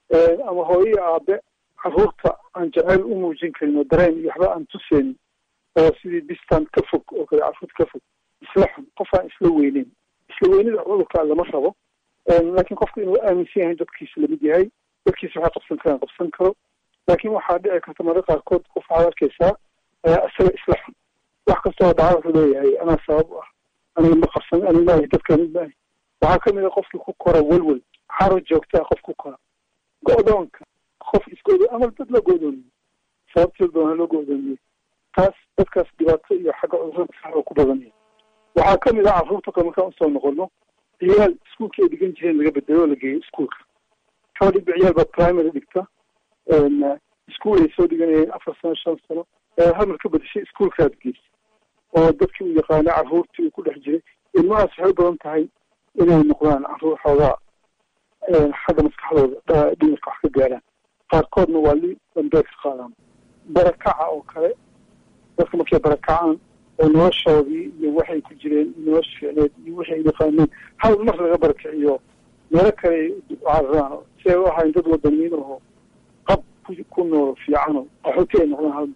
ama hooyo aabe caruurta aan jacayl u muujin karin oo dareen iyo waxba aan tuseynin, oo sidii distant ka fog oo kale caruurta ka fog, isla xun, qof aan isla weyneyn. isla weynida cudurka lama rabo, laakiin qofku inuu aaminsan yahay dadkiisa lamid yahay, dadkiisa waxay qabsan karaan qabsan karo. laakiin waxaa dhici karta mararka qaarkood qof waxaad arkaysaa isaga isla xun, wax kastoo dhaca wuxuu leeyahay anaa sabab u ah, aniga ma qabsan, aniga maahi dadka mid maahi. waxaa kamid a qofkii ku kora welwel, xaro joogtaa qof ku kora, go-doonka, qof isgoodo ama dad la go'doomiye, sababteed doona loo go'doomiye. taas dadkaas dhibaato iyo xagga cudurrada maskaxda ku badanaya. waxaa kamid ah carruurta kale markaan usoo noqono, ciyaal iskuolka ay dhigan jireen laga bedelo oo la geeyo iskuolka. kaba dhigba ciyaal baa primary dhigta, iskuol ay soo dhiganayeen afar sano shan sano, hamar ka bedeshay iskuolkaad geysa oo dadkii u yaqaana carruurtii uu ku dhex jiray. ilmahaas waxay u badan tahay inay noqdaan carruur xoogaa xagga maskaxdooda dhimirka wax ka gaaraan. qaarkoodna waa li dambeed ka qaadaan. barakaca oo kale, dadka markay barakacaan oo noloshoodii iyo waxay ku jireen nolosha ficneed iyo waxay yaqaaneen hal mar laga barakiciyo meelo kale cararaan si ay u ahayn dad wadaniin oo qab ku nool fiicano qaxooti ay noqdaan hal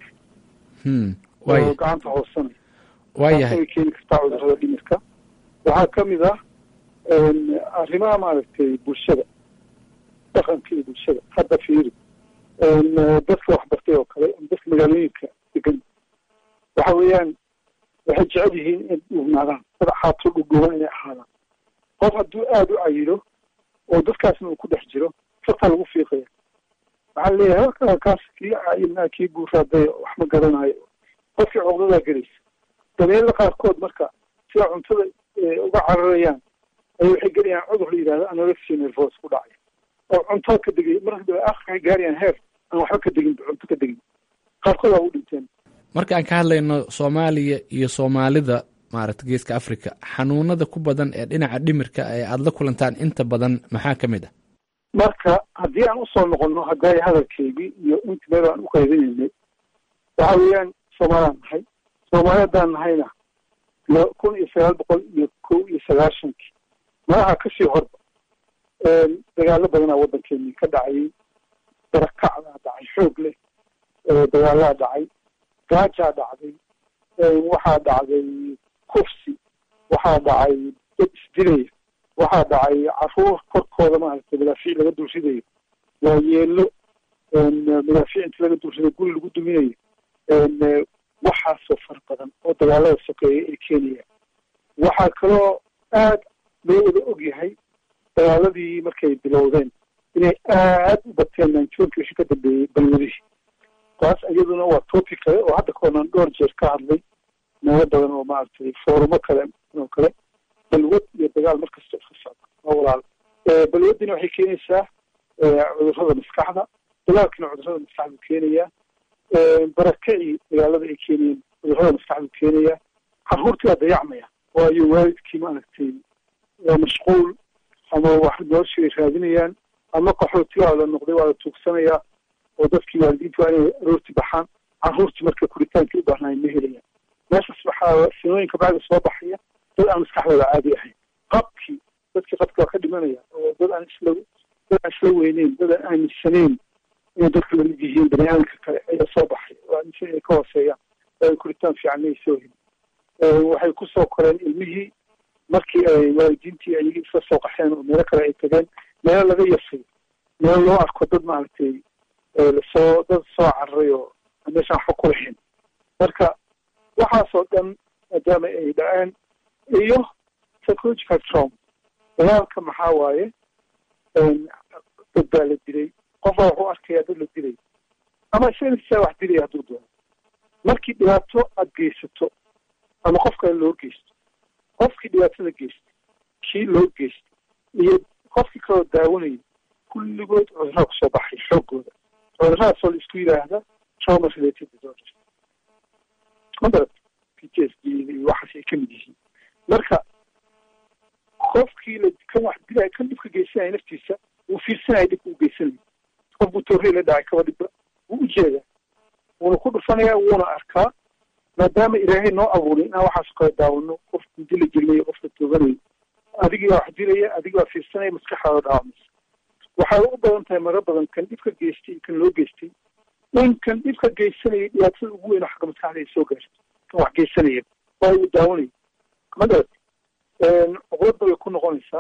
mar oo gacanta hoosanay. waayahay keeni kartaa cudurrada dhimirka. waxaa kamid ah arrimaha maaragtay bulshada. dhaqanka iyo bulshada. Hadda fiiri dadka waxbartay oo kale dadka magaalooyinka degan waxa weeyaan waxay jecel yihiin in dhugnaadaan dad xaato dhugdhugan inay ahaadaan. qof hadduu aada u cayilo oo dadkaasna uu ku dhex jiro fartaa lagu fiiqaya. waxaa leeyahay kaas kii cayilnaa kii guuraaday wax ma garanayo, qofkii cogdadaa gelaysa. dabeelada qaarkood marka sida cuntada uga cararayaan ay waxay gelayaan cudur la yidhahdo anorexia nervosa ku dhacay oo cunto ka degay marka dambe akhriga gaarayaan heer aan waxba ka degin cunto ka degin. qaarkood waa u dhinteen. marka aan ka hadlayno soomaaliya iyo soomaalida maaragta geeska africa, xanuunada ku badan ee dhinaca dhimirka ee aada la kulantaan inta badan maxaa ka mid ah? marka haddii aan usoo noqono hadday hadalkeygii iyo inta meel aan u qaybinaynay waxa weeyaan soomaaliyaan nahay. soomaali haddaan nahayna kun iyo sagaal boqol iyo kow iyo sagaashankii malaha kasii horba dagaalo badanaa waddankeeni ka dhacayay. darakacdaa dhacay xoog leh, dagaalaa dhacay, gaajaa dhacday, waxaa dhacday kufsi, waxaa dhacay dad isdilaya, waxaa dhacay caruur korkooda maaragtay madaafiic laga dulridayo, waa yeelo madaafiic inta laga dulridayo guri lagu duminayo. waxaasoo far badan oo dagaalada sokeeya ay keenayaan. waxaa kaloo aad loo wada og yahay dagaaladii markay bilowdeen inay aad u bateen naanjoonkii wixii ka dambeeyey balwadihii. taas iyaduna waa topic kale oo hadda koonaan dhowr jeer ka hadlay meelo badan oo maaragtay foorumo kale oo kale. balwad iyo dagaal markasta iska socda waa walaal. balwadina waxay keenaysaa cudurrada maskaxda, dagaalkina cudurrada maskaxdu keenayaa. barakacii dagaalada ay keenayeen cudurrada maskaxdu keenayaa. caruurtii waa dayacmaya waayo waalidkii maaragtay waa mashquul ama wax noloshii ay raadinayaan ama qaxootigaa la noqday waa la tuugsanayaa oo dadkii waalidiinta waa inay aroorti baxaan. caruurtii marka kuritaankii u baahnaayeen ma helayaan. meeshaas waxaa sinooyinka bacda soo baxaya dad aan maskaxdooda caadi ahayn. qabkii dadkii qabka waa ka dhimanaya oo dad aan isla dad aan isla weyneyn, dad aan aaminsanayn inay dadka lamid yihiin bani aadamka kale ayaa soo baxay oo aaminsan inay ka hooseeyaan oo ay kuritaan fiican may soo helin. waxay kusoo koreen ilmihii markii ay waalidiintii ayagii iska soo qaxeen oo meelo kale ay tageen, meelo laga yasay, meelo loo arko dad maaragtay lasoo dad soo cararay oo meeshaan waxba ku lahayn. marka waxaasoo dhan maadaama ay dhaceen iyo psychological trauma. dagaalka maxaa waaye dad baa la dilay, qofbaa wuxuu arkayaa dad la dilay ama isaga wax dilaya hadduu doono. markii dhibaato aada geysato ama qof kale loo geysto, qofkii dhibaatada geystay, kii loo geystay iyo qofkii kaloo daawanayay kulligood cudurraa kusoo baxay xoogooda. cuduradaasoo la isku yidhaahda trauma related disorders. madarad p t s d iyo waxaas ay kamid yihiin. marka qofkii la kan wax dilaya kan dhibka geysanaya naftiisa wuu fiirsanaya dhibka uu geysanaya. qof buu toorey la dhacay kaba dhibba wuu ujeedaa, wuuna ku dhufanaya, wuuna arkaa. maadaama ilaahay noo abuuray inaan waxaas kala daawano, qof dila jelinayo, qofka tooganayo, adigii waa wax dilaya, adigii waa fiirsanaya, maskaxdaada dhaawmaysa. waxay u badan tahay maro badan kan dhibka geystay kan loo geystay in kan dhibka geysanayay dhibaatada ugu weyn oo xagga maskaxda ay soo gaarto kan wax geysanaya waa uu daawanayo. madad cuqladda way ku noqonaysaa.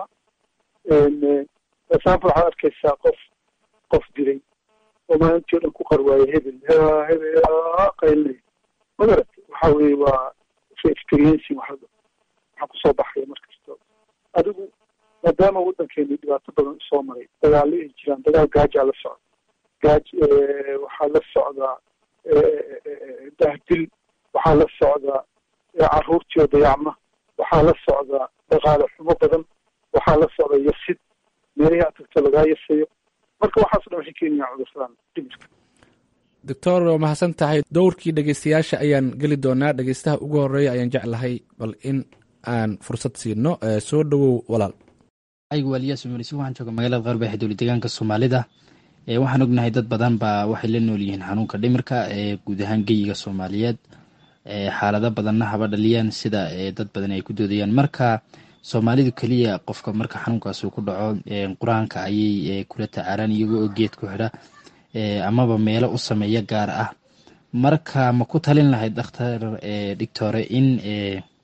example waxaad arkaysaa qof qof dilay oo maalintii o dhan ku qarwaayay hebel hebel qaylnay. madarad waxa weye waa experiencing waxa waxaa kusoo baxaya markasta. adigu maadaama waddankeeni dhibaato badan usoo maray, dagaalo ay jiraan, dagaal gaajaa la socda, gaaj waxaa la socdaa dahdil, waxaa la socdaa caruurtii oo dayacma, waxaa la socdaa dhaqaale xumo badan, waxaa la socda yasid, meelihii aad tagto lagaa yasayo. marka waxaaso dhan waxay keenayaan cudursadan dhimirka. doctor waa mahadsan tahay. dowrkii dhegeystayaasha ayaan geli doonaa. dhegeystaha ugu horeeya ayaan jeclahay bal in aan fursad siino. soo dhawow walaal. aygu waaliyaas umarisi waxaan jooga magaalada qarbeexe dowla deegaanka soomaalida. waxaan ognahay dad badan baa waxay la nool yihiin xanuunka dhimirka ee guud ahaan geyiga soomaaliyeed. xaalado badanna haba dhaliyaan sida dad badan ay ku doodayaan. marka soomaalidu keliya qofka marka xanuunkaas uu ku dhaco qur-aanka ayay kula tacaaraan iyagoo oo geed ku xidha amaba meelo u sameeya gaar ah. marka ma ku talin lahayd dhakhtar doctore in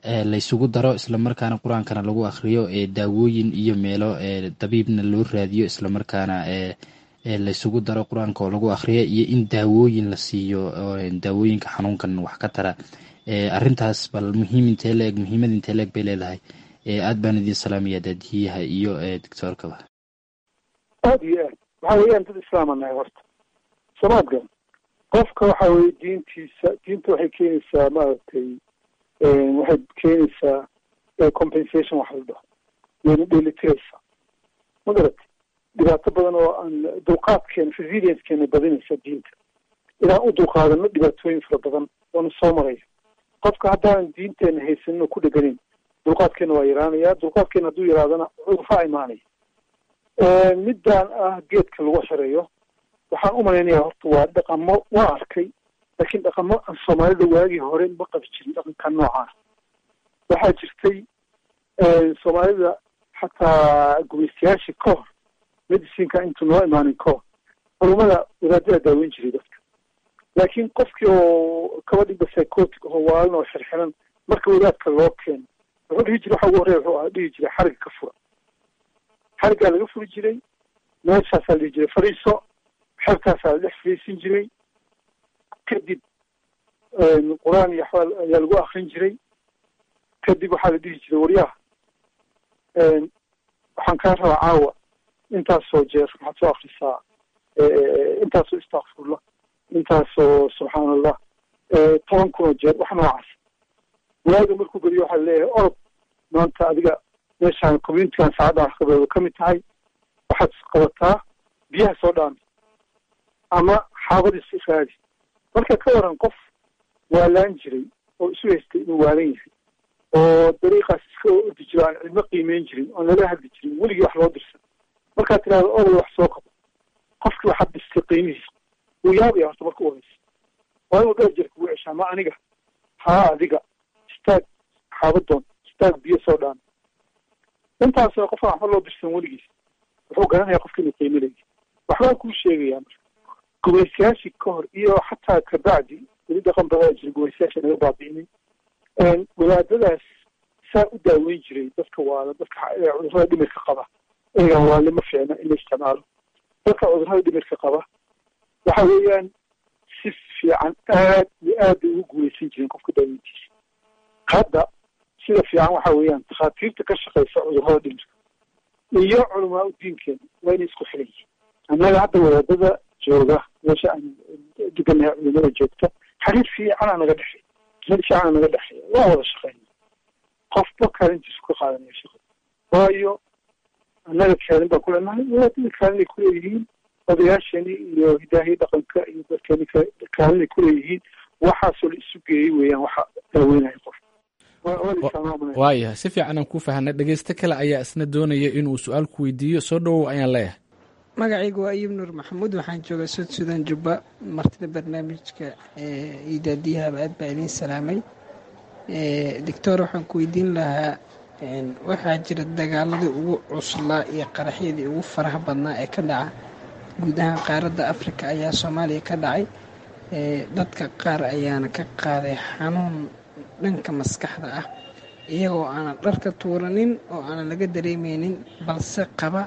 laysugu daro islamarkaana qur-aankana lagu akhriyo daawooyin iyo meelo dabiibna loo raadiyo islamarkaana laysugu daro qur-aanka oo lagu akhriyo iyo in daawooyin la siiyo daawooyinka xanuunkan wax ka tara arintaas bal muhiim intee leeg muhiimad intee leeg bay leedahay aad baan idin salaamaya daadiyaha iyo doctoorkaba aada iyo aad waxaa weeyaan dad islaama nahay horta samaadka qofka waxa weye diintiisa diinta waxay keenaysaa maaragtay waxay keenaysaa compensation wax la dhaho wayna dheelitiraysaa ma garatay dhibaato badan oo aan dulqaadkeena resiliencekeena badinaysa diinta inaan u dulqaadano dhibaatooyin fara badan oona soo maraya qofka haddaanan diinteena haysanin oo ku dheganayn dulqaadkeena waa yaraanaya dulqaadkeena hadduu yaraadana cudurfaa imaanaya midaan ah geedka lagu xereeyo waxaan u malaynayaa horta waa dhaqamo waa arkay laakiin dhaqamo aan soomaalida waagii hore ma qabi jirin dhaqanka noocaana waxaa jirtay soomaalida xataa gumaystayaashii ka hor medicinka intuu noo imaanin ka hor culumada wadaadada daaweyn jiray dadka laakiin qofkii oo kaba dhigba psychotic oo waalin oo xirxiran marka wadaadka loo keeno wuxuu dhihi jiray waxa ugu horreya wuxuu dhihi jiray xariga ka fura xarigaa laga furi jiray meeshaasaa la dhihi jiray fariiso xerkaasaa la dhex fariisin jiray kadib qur-aan iyo axwaal ayaa lagu akrin jiray kadib waxaa la dhihi jiray waryaha waxaan kaa rabaa caawa intaasoo jeer waxaad soo akrisaa intaasoo istakfurla intaasoo subxaan allah toban kunoo jeer wax noocaas waaga markuu beriyo waxaa leeyahay orod maanta adiga meeshaan communitigan saacaddan wax kabeedo ka mid tahay waxaad qabataa biyaha soo dhaami ama xaabadiis israadi marka ka waran qof waalaan jiray oo isu haystay inuu waalan yahay oo dariiqaas iska odi jiro aan cidmo qiimeyn jirin oon lala hadli jirin weligii wax loo dirsan markaad tidhahdo oday wax soo qabo qofkii waxaad dhistay qiimihiisa wuu yaabaya horta marka u horeysa waa inuu dheer jeer kugu ceshaa ma aniga haa adiga istaag xaabadoon istaag biyo soo dhaami intaasoo qofaan waxba loo dirsan weligiis wuxuu garanayaa qofka inuu qiimo leeyahay waxbaan kuu sheegayaa marka gumaystayaashii ka hor iyo xataa kabacdi weli dhaqan badaa jira gumaystayaasha naga baabi'inin wadaadadaas saa u daaweyn jiray dadka waala dadka cudurrada dhimirka qaba eegaan waale ma fiicna in la isticmaalo dadka cudurrada dhimirka qaba waxa weeyaan si fiican aad iyo aad bay ugu guulaysan jireen qofka daaweyntiisa hadda sida fiican waxa weeyaan takhaatiirta ka shaqeysa cudurrada dhimirka iyo culamaa u diinkeena waa inay isku xiran yihiin annaga hadda wadaadada jooga meesha aan deganahay culimada joogta xariir fiicana naga dhexeey mid fiicana naga dhexeeya waa wada shaqeyna qofba kaalintiisu ka qaadanaya shaqada waayo annaga kaalin baan ku leenahay wadaadada kaalinay kuleeyihiin odayaashani iyo hidaahii dhaqanka iyo dadkani kaalinay kuleeyihiin waxaasoo la isu geeyey weeyaan waxa daaweynaya qof waayahay si fiican aan ku fahanay dhegeysto kale ayaa isna doonaya inuu su-aal ku weydiiyo soo dhowow ayaan leeyahay magacaygu waa ayub nuur maxamuud waxaan joogaa sud sudan jubba martida barnaamijka iyo daadiyahaba aad baa idiin salaamay doctor waxaan ku weydiin lahaa waxaa jira dagaaladii ugu cuslaa iyo qaraxyadii ugu faraha badnaa ee ka dhaca guud ahaan qaaradda afrika ayaa soomaaliya ka dhacay dadka qaar ayaana ka qaaday xanuun dhanka maskaxda ah iyagoo aanan dharka tuuranin oo aanan laga dareemeynin balse qaba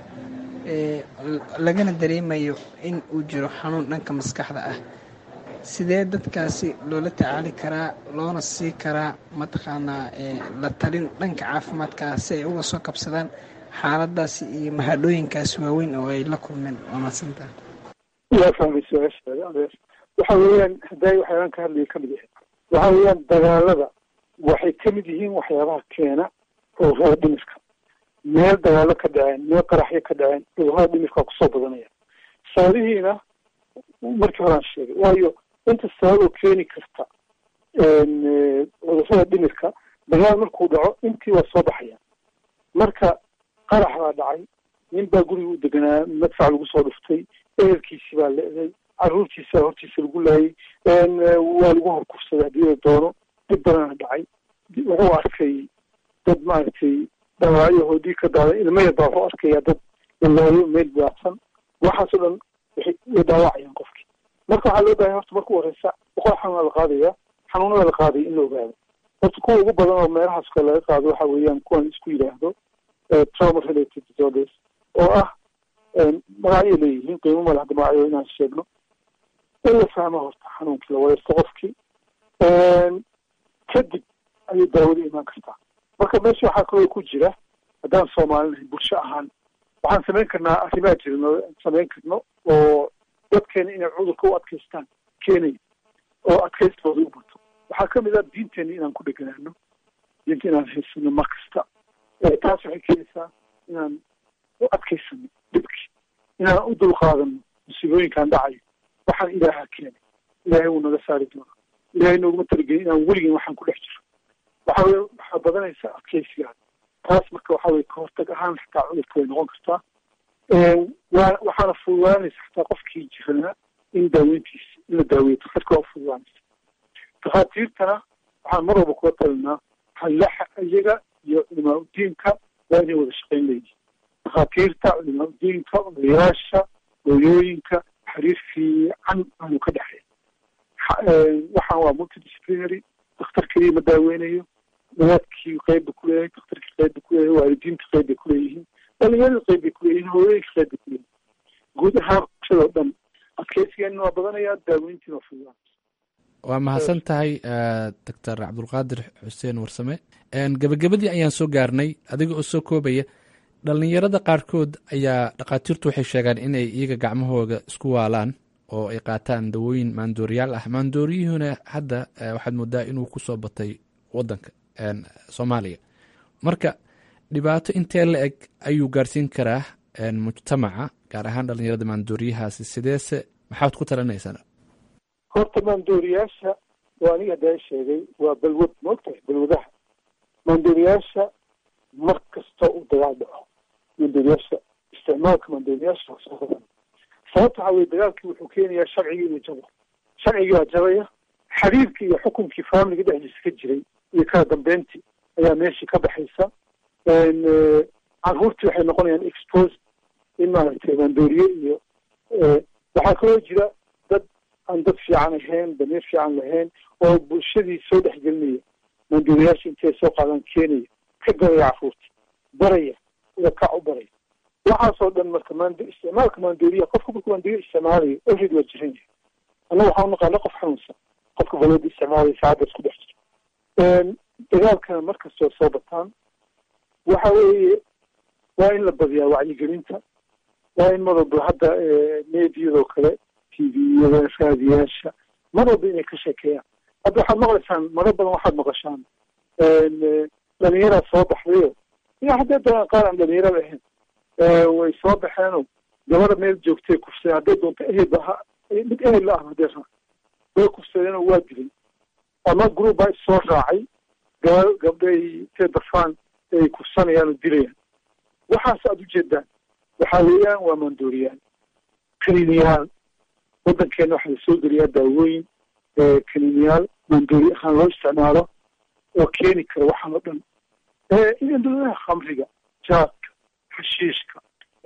lagana dareemayo in uu jiro xanuun dhanka maskaxda ah sidee dadkaasi loola tacaali karaa loona sii karaa mataqaanaa la talin dhanka caafimaadka ah si ay uga soo kabsadaan xaaladaasi iyo mahadhooyinkaasi waaweyn oo ay la kulmeen waa mahadsantaha waa fahmay su-aashaada adeer waxa weeyaan hadday waxyaalaan ka hadlaya kamid yahay waxa weeyaan dagaalada waxay kamid yihiin waxyaabaha keena cudurrada dhimirka meel dagaalo ka dhaceen meel qaraxyo ka dhaceen cudurrada dhimirka kusoo badanaya sababihiina markii horaan sheegay waayo inta sababoo keeni karta cudurrada dhimirka dagaal markuu dhaco intii waa soo baxaya marka qarax baa dhacay nin baa guriga u deganaa madfac lagu soo dhuftay ehelkiisi baa le-day caruurtiisa hortiisa lagu laayay waa lagu horkufsaday haddii la doono dhib badana dhacay wuxuu arkay dad maaragtay dhaawacyahoodii ka daaday ilmaya baa wuxuu arkaya dad lalaayo meel daacsan waxaasoo dhan waxay way dhaawacayaan qofkii marka waxaa loo baahaya horta marka u horeysa boqol xanuunaa la qaadaya xanuunada la qaadaya in la ogaado horta kuwa ugu badan oo meelahaas kale laga qaado waxa weeyaan kuwan isku yidhaahdo trauma related disorders oo ah magacyo leeyihiin qiimo madaxda magacyo inaan sheegno in la fahmo horta xanuunkii la wadaysto qofkii kadib ayay daawada imaan kartaa. marka meesha waxaa kaloo ku jira haddaan soomaalinahay bulsho ahaan waxaan samayn karnaa arrimaa jirno samayn karno oo dadkeena inay cudurka u adkaystaan keenaya oo adkaystooda u bato. waxaa kamid ah diinteena inaan ku dheganaano, diinta inaan haysano mar kasta. taas waxay keenaysaa inaan u adkaysano dhibkii, inaan u dulqaadano musiibooyinkaan dhacayo. waxaan ilaaha keenay, ilaahay wuu naga saari doonaa, ilaahay nooguma talagelin inaan weligeen waxaan ku dhex jiro. waxa weye waxaa badanaysa adkaysigaada. taas marka waxa weye kahortag ahaan xataa cudurka way noqon kartaa. waa waxaana fududaanaysa xataa qofkii jiranaa in daaweyntiisa in la daaweeyo dadka waa fududaanaysa. takhaatiirtana waxaan mar walba kula talinaa halaxa iyaga iyo culimaa udiinka waa inay wada shaqayn leeyihin. takhaatiirta, culimaa udiinka, odayaasha, hooyooyinka xiriir fiican aanu ka dhexeey. waxaan waa multidisciplinary, dakhtar keliya ma daaweynayo, wadaadkii qeyb ba kuleeyahay, dakhtarkii qeyb ba kuleeyahay, waalidiinta qeyb bay kuleeyihiin, dhalinyarada qeyb bay kuleeyihiin, hooyooyinka qeyb bay kuleeyihiin. guud ahaan bulshadao dhan adkeysigeena waa badanayaa, daaweyntiina waa fududaan. waa mahadsan tahay doctor cabdulqaadir xuseen warsame. gebagabadii ayaan soo gaarnay, adiga oo soo koobaya. dhalinyarada qaarkood ayaa dhakhaatiirtu waxay sheegaan inay iyaga gacmahooda isku waalaan oo ay qaataan dawooyin maandooriyaal ah. maandooriyuhuna hadda waxaad moodaa inuu kusoo batay wadanka soomaaliya. marka dhibaato intee la eg ayuu gaarsiin karaa mujtamaca, gaar ahaan dhalinyarada maandooriyahaasi? sideese maxaad ku talinaysaa? horta maandooriyaasha waa aniga haddaa sheegay waa balwad, maogtahay balwadaha. maandooriyaasha mar kasta uu dagaal dhaco, maandooriyaasha isticmaalka maandooriyaasha sababta waxaa weye dagaalkii wuxuu keenayaa sharcigii inuu jabo. sharcigii waa jabaya, xiriirkii iyo xukunkii faamiliga dhexdiisa ka jiray iyo kala dambeyntii ayaa meeshii ka baxaysa. carruurtii waxay noqonayaan expose in maaragtay maandooriye iyo waxaa kaloo jira dad aan dad fiican ahayn, dameer fiican lahayn oo bulshadii soo dhexgelinaya, maandooriyaasha intay soo qaadaan keenaya, ka garaya carruurta, baraya ida kac u baraya. waxaasoo dhan marka maan isticmaalka maandooriya, qofka markuu maandooriya isticmaalayo alreed waa jiran yahay. annaga waxaan unaqaana qof xanuunsan, qofka balwada isticmaalaya saacadda isku dhex jira. dagaalkana markastoo soo bataan waxa weeye waa in la badiyaa wacyigelinta, waa in mar walba hadda meediyadoo kale, t v-yada, raadiyaasha, mar walba inay ka sheekeeyaan. hadda waxaad maqlaysaan maro badan waxaad maqashaan dhalinyaraa soo baxdayo iyo haddee da qaar aan dhalinyarada ahayn way soo baxeenoo gabadha meel joogtay kufsadeen, hadday doonto ehel ha mid ehel la ah hadee raa way kufsadeenoo waa dilay. ama group baa issoo raacay gaba gabdhay intay darfaan ay kufsanayaan oo dilayaan. waxaas aada ujeedaan waxaa weeyaan waa maandooriyaal, kaniiniyaal. wadankeena waxaa lasoo geliyaa daawooyin kaniiniyaal maandoori ahaan loo isticmaalo oo keeni kara waxaan oo dhan. indhadaha khamriga, jaadka, xashiishka,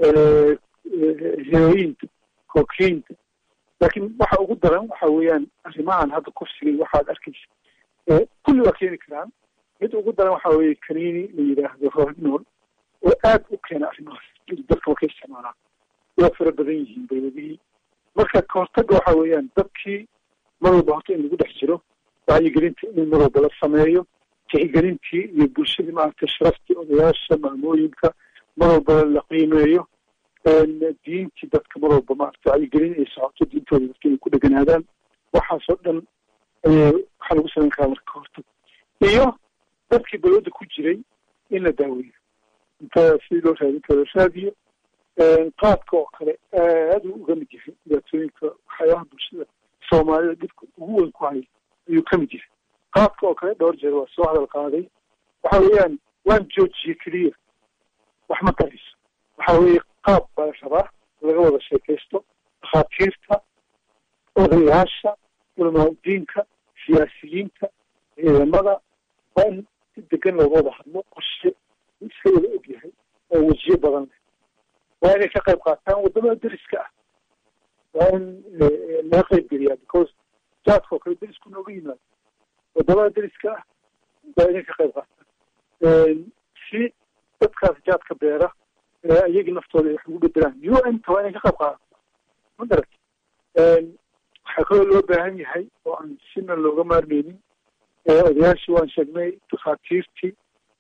heroyinta, kokiinta. laakiin waxa ugu daran waxa weeyaan arrimahan hadda kufsiga waxaad arkaysa kulli waa keeni karaan. mid ugu daran waxa weeye kaniini la yidhaahdo rohypnol oo aad u keena arrimahaas dadka markay isticmaalaan. waa fara badan yihiin balwadihii. marka kahortaga waxa weeyaan dadkii mar walba horta in lagu dhex jiro, wacyigelinta in mar walba la sameeyo, tixgelintii iyo bulshadii maaragtay sharaftii odayaasha, maamooyinka mar walba la qiimeeyo. diintii dadka mar walba maaragtay wacyigelin ay socoto, diintooda dadka inay ku dheganaadaan. waxaasoo dhan waxaa lagu samayn karaa marka kahortag. iyo dadkii balwada ku jiray in la daaweeyo, inta sidii loo raadin karo raadiyo. qaadka oo kale aad uu uga mid yahay dhibaatooyinka waxyaabaha bulshada soomaalida dhibka ugu weyn ku haya ayuu ka mid yahay. qaadka oo kale dhowr jeer waa soo hadal qaaday. waxa weeyaan waan joojiye keliya wax ma tarayso. waxa weeye qaab baa la rabaa laga wada sheekaysto, dhakhaatiirta, odayaasha, culamaa udiinka, siyaasiyiinta, ciidamada. waa in si degan looga wada hadlo, qorshe iska wada og yahay oo wejiyo badan leh. waa inay ka qayb qaataan wadamada deriska ah. waa in laga qayb geliyaa because jaadka oo kale derisku nooga yimaado. wadamada deriska ah waa inay ka qayb qaataan si dadkaas jaadka beera iyagii naftooda ay wax ugu bedelaan u n ta waa inay ka qayb qaadato ma garat waxaa kaloo loo baahan yahay oo aan sina looga maarmeynin odayaashii waan sheegnay takhaatiirtii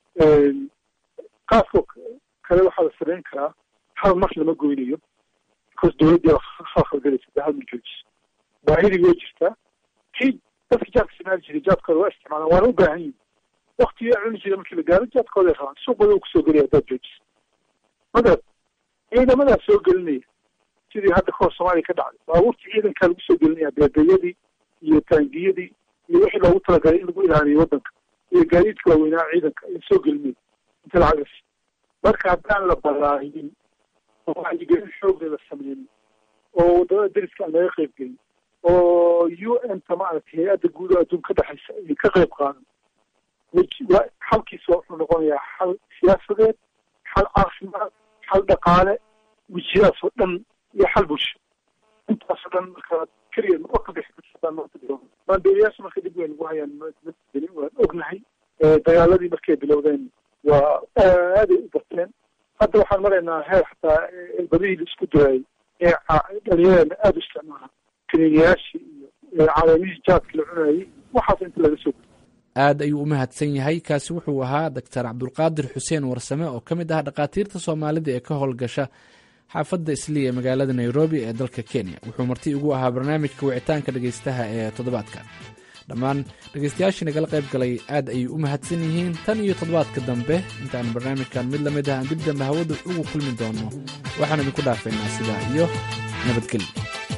qaadka kale waxaa la samayn karaa hal mar lama goynayo because dowladdii khalkhalgalaysa hal mar joojiso baahidii way jirtaa kii dadka jaadka isticmaali jiray jaadkooda waa isticmaalaan waana u baahan yihin waktigii a cuni jira markii la gaaro jaadkooday rabaan suuqooda u kusoo gelaya haddaad joojiso magarat ciidamadaas soo gelinaya sidii hadda kahor soomaaliya ka dhacday baabuurtii ciidankaa lagu soo gelinaya beebeyadii iyo taangiyadii iyo wixii loogu talagalay in lagu ilaaliyo waddanka iyo gaadiidka waaweynaa ciidanka ayaa soo gelinaya inta lacagas marka haddaan la balaahin oo wacyigelin xoogga la sameynin oo wadamada deriska aan laga qayb gelin oo u n ta maaragtay hay-adda guud oo adduun ka dhexaysa ay ka qayb qaadan xalkiisa wuxuu noqonayaa xal siyaasadeed xal caafimaad xal dhaqaale wejiyahaas oo dhan iyo xal bulsho intaasoo dhan markaa keliya ma ka bixi maandooriyaasha marka dib weyn ugu hayaan magelin waan ognahay dagaaladii markay bilowdeen waa aaday u bateen hadda waxaan maraynaa heer xataa badihii la isku dayay ee dhalinyarana aada u isticmaalaan kaniiniyaashii iyo caleemihii jaadka la cunayay waxaas inta laga soo aad ayuu u mahadsan yahay kaasi wuxuu ahaa doctor cabdulqaadir xuseen warsame oo ka mid ah dhakhaatiirta soomaalida ee ka howlgasha xaafadda isliya magaalada nairobi ee dalka kenya wuxuu marti ugu ahaa barnaamijka wicitaanka dhegaystaha ee toddobaadkan dhammaan dhegaystayaashii nagala qayb galay aad ayay u mahadsan yihiin tan iyo toddobaadka dambe intaan barnaamijkan mid lamid ah aan dib dambe hawada ugu kulmi doono waxaan idinku dhaafaynaa sidaa iyo nabadgelyo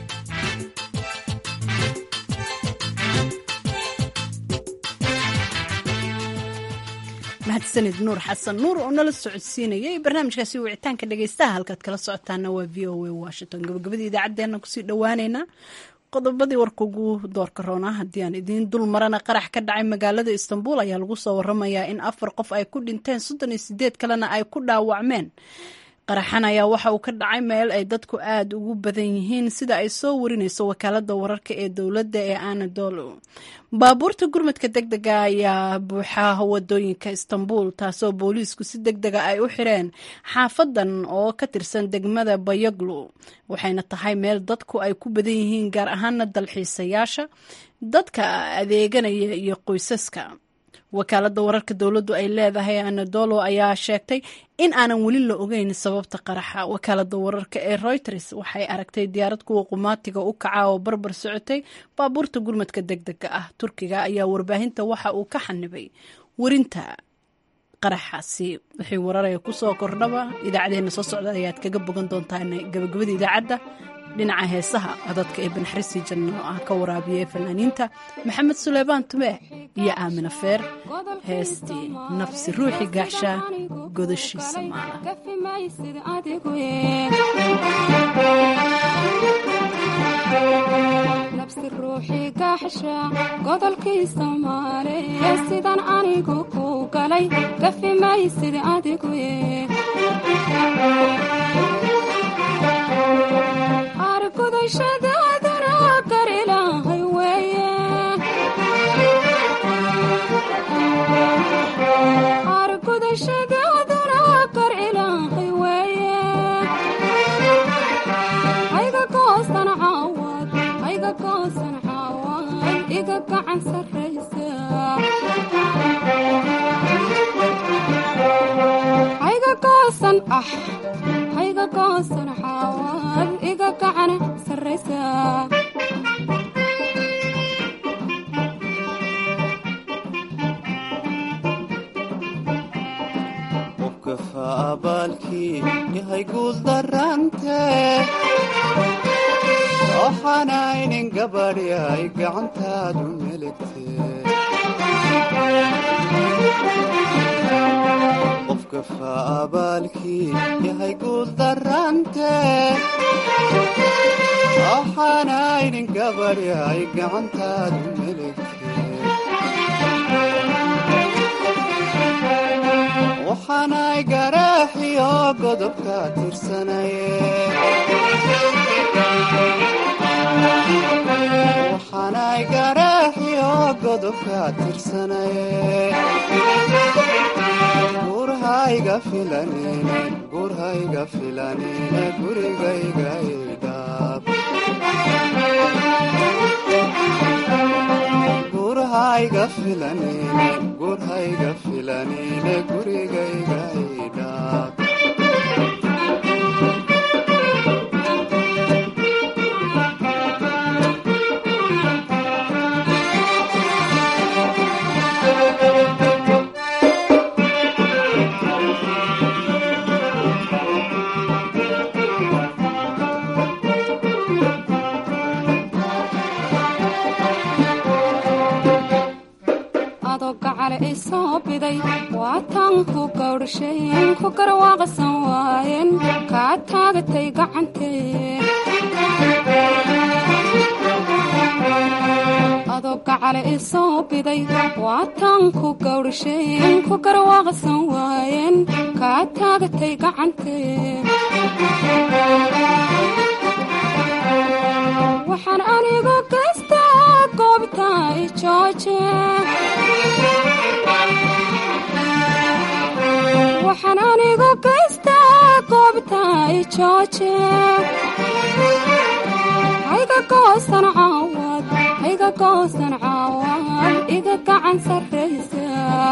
mahadsanid nuur xasan nuur oo nala socodsiinayay barnaamijkaasi wicitaanka dhegaystaha halkaad kala socotaana waa v o a washington gabagabadii idaacaddeenna kusii dhowaaneynaa qodobadii warka ugu doorka roona haddii aan idiin dul marana qarax ka dhacay magaalada istanbul ayaa lagu soo waramayaa in afar qof ay ku dhinteen soddon iyo sideed kalena ay ku dhaawacmeen qaraxan ayaa waxa uu ka dhacay meel ay dadku aada ugu badan yihiin sida ay soo warinayso wakaalada wararka ee dowladda ee anadolu baabuurta gurmadka deg dega ayaa buuxa wadooyinka istanbul taasoo booliisku si deg dega ay u xireen xaafadan oo ka tirsan degmada bayaglu waxayna tahay meel dadku ay ku badan yihiin gaar ahaana dalxiisayaasha dadka adeeganaya iyo qoysaska wakaalada wararka dowladdu ay leedahay anadolo ayaa sheegtay in aanan weli la ogeyn sababta qaraxa wakaalada wararka ee reuters waxay aragtay diyaarad kuwa qumaatiga u kaca oo barbar socotay baabuurta gurmadka deg dega ah turkiga ayaa warbaahinta waxa uu ka xanibay warinta qaraxaasi wixii wararaya kusoo kordhaba idaacadeena soo socda ayaad kaga bogan doontaan gabagabada idaacadda dhinaca heesaha codadka ee banxrisi janno ah ka waraabiya fanaaniinta maxamed suleymaan tume iyo aamina feer heestii nafsi ruuxi gaaxsha godashiisa maala nafsi ruuxi gaaxsha godolkiisa maale sidan anigu ku galay gafi maysid adigu argudashadaaduna gar ilaahay weeye argudashadaaduna gar ilaahay weeye hayga goosan caawad hayga goosan caawad iga gacan sarraysa hayga goosan ah hayga goosan caawad iga gacan sarraysa qofka abaalkii yahay guul darante waxaanaynin gabadhyay gacantaadu melegte qofka faabaalkii yahay guul darante waxaanaynin gabadhyay gacantaadu melegte waxaanay garaaxiyo godobka tirsanaye waxaanay garaxiyo godobka tirsanaye gurhayga filanine gurhayga filanine gurigayga idhaab gurhayga filanine gurhayga filanine gurigayga idhaab waatan ku gawdhashayn ku garwaaqsan waayeen kaa taagatay gacantee adoo gacale isoo biday waatan ku gawdhashayn ku garwaaqsan waayeen kaa taagatay gacantee waxaan anigu gaystaa goobta i jooje waxaan anigu gaystaa goobta i jooje hayga goosan caawad hayga goosan caawad iga gacan sarraysa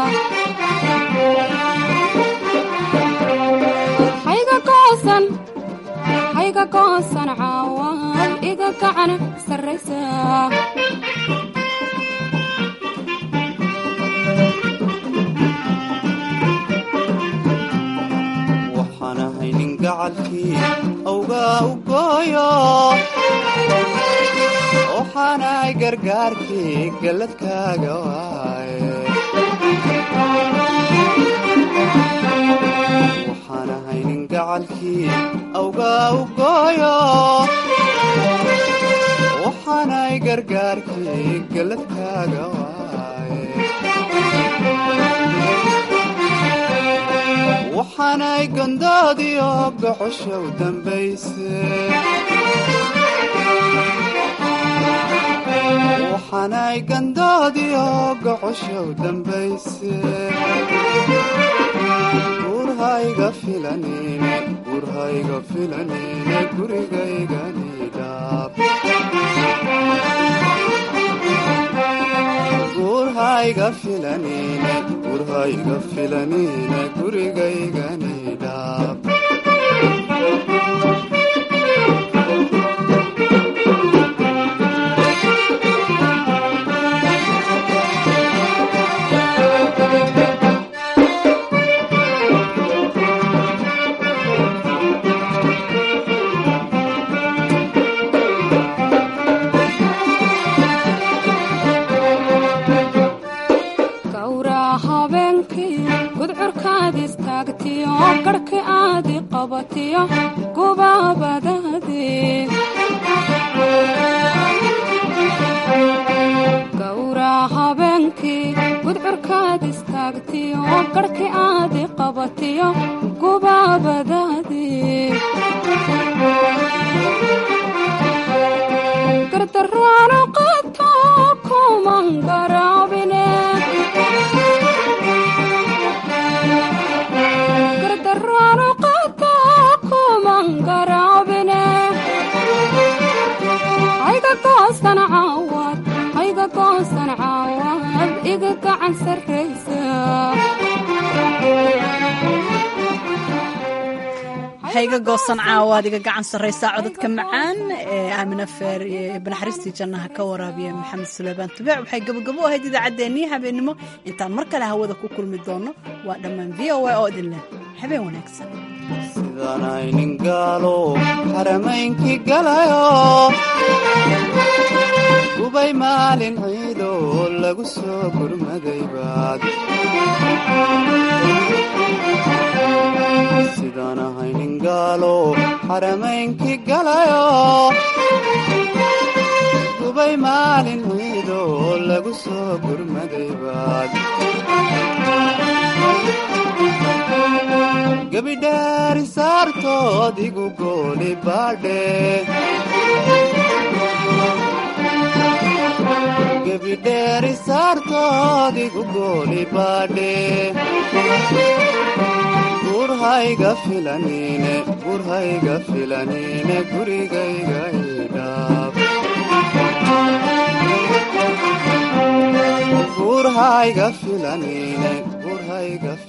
hayga goosan hayga goosan caawad iga gacan sarraysa gacalkii awgaa u gooyo waxaanay gargaarkii galladkaaga waaye waxaan ahay nin gacalkii awgaa u gooyo waxaanay gargaarkii galladkaaga waaye waxaanay gandoodiyo gocosha u dambayse waxaanay gandoodiyo gocosha u dambayse gurhayga filanine gurhayga filanine gurigayganidhaab gurhayga filanine gurhayga filanine gurigayganidhaab garhki aadi qabatiyo gubaabadaadii gawraa habeenkii gudcurkaad istaagtiyo garhki aadi qabatiyo gubaabadaadii gardaraano qato kuman garaabine hayga goosan caawad hayga goosan caawad iga gacan sarraysa hayga goosan caawaad iga gacan sarraysaa codadka macaan ee aamina feer iyo banaxariistii jannaha ka waraabiya maxamed suleymaan tubeec waxay gabagabo ahayd idaacaddeenii habeenimo intaan mar kale hawada ku kulmi doono waa dhammaan v o a oo idin leh habeen wanaagsan sidaanay nin gaalo xaramaynkii galayo gubay maalin ciido lagu soo gurmaday baad sidaan ahay nin gaalo xaramaynkii galayo gubay maalin ciido lagu soo gurmaday baad gabidhaari saartood igu gooli baadhe gebidheeri saartoodigu gooli baadhe gurhayga filanine gurhayga filanine gurigayga idhaab gurhayga filanine gurhayga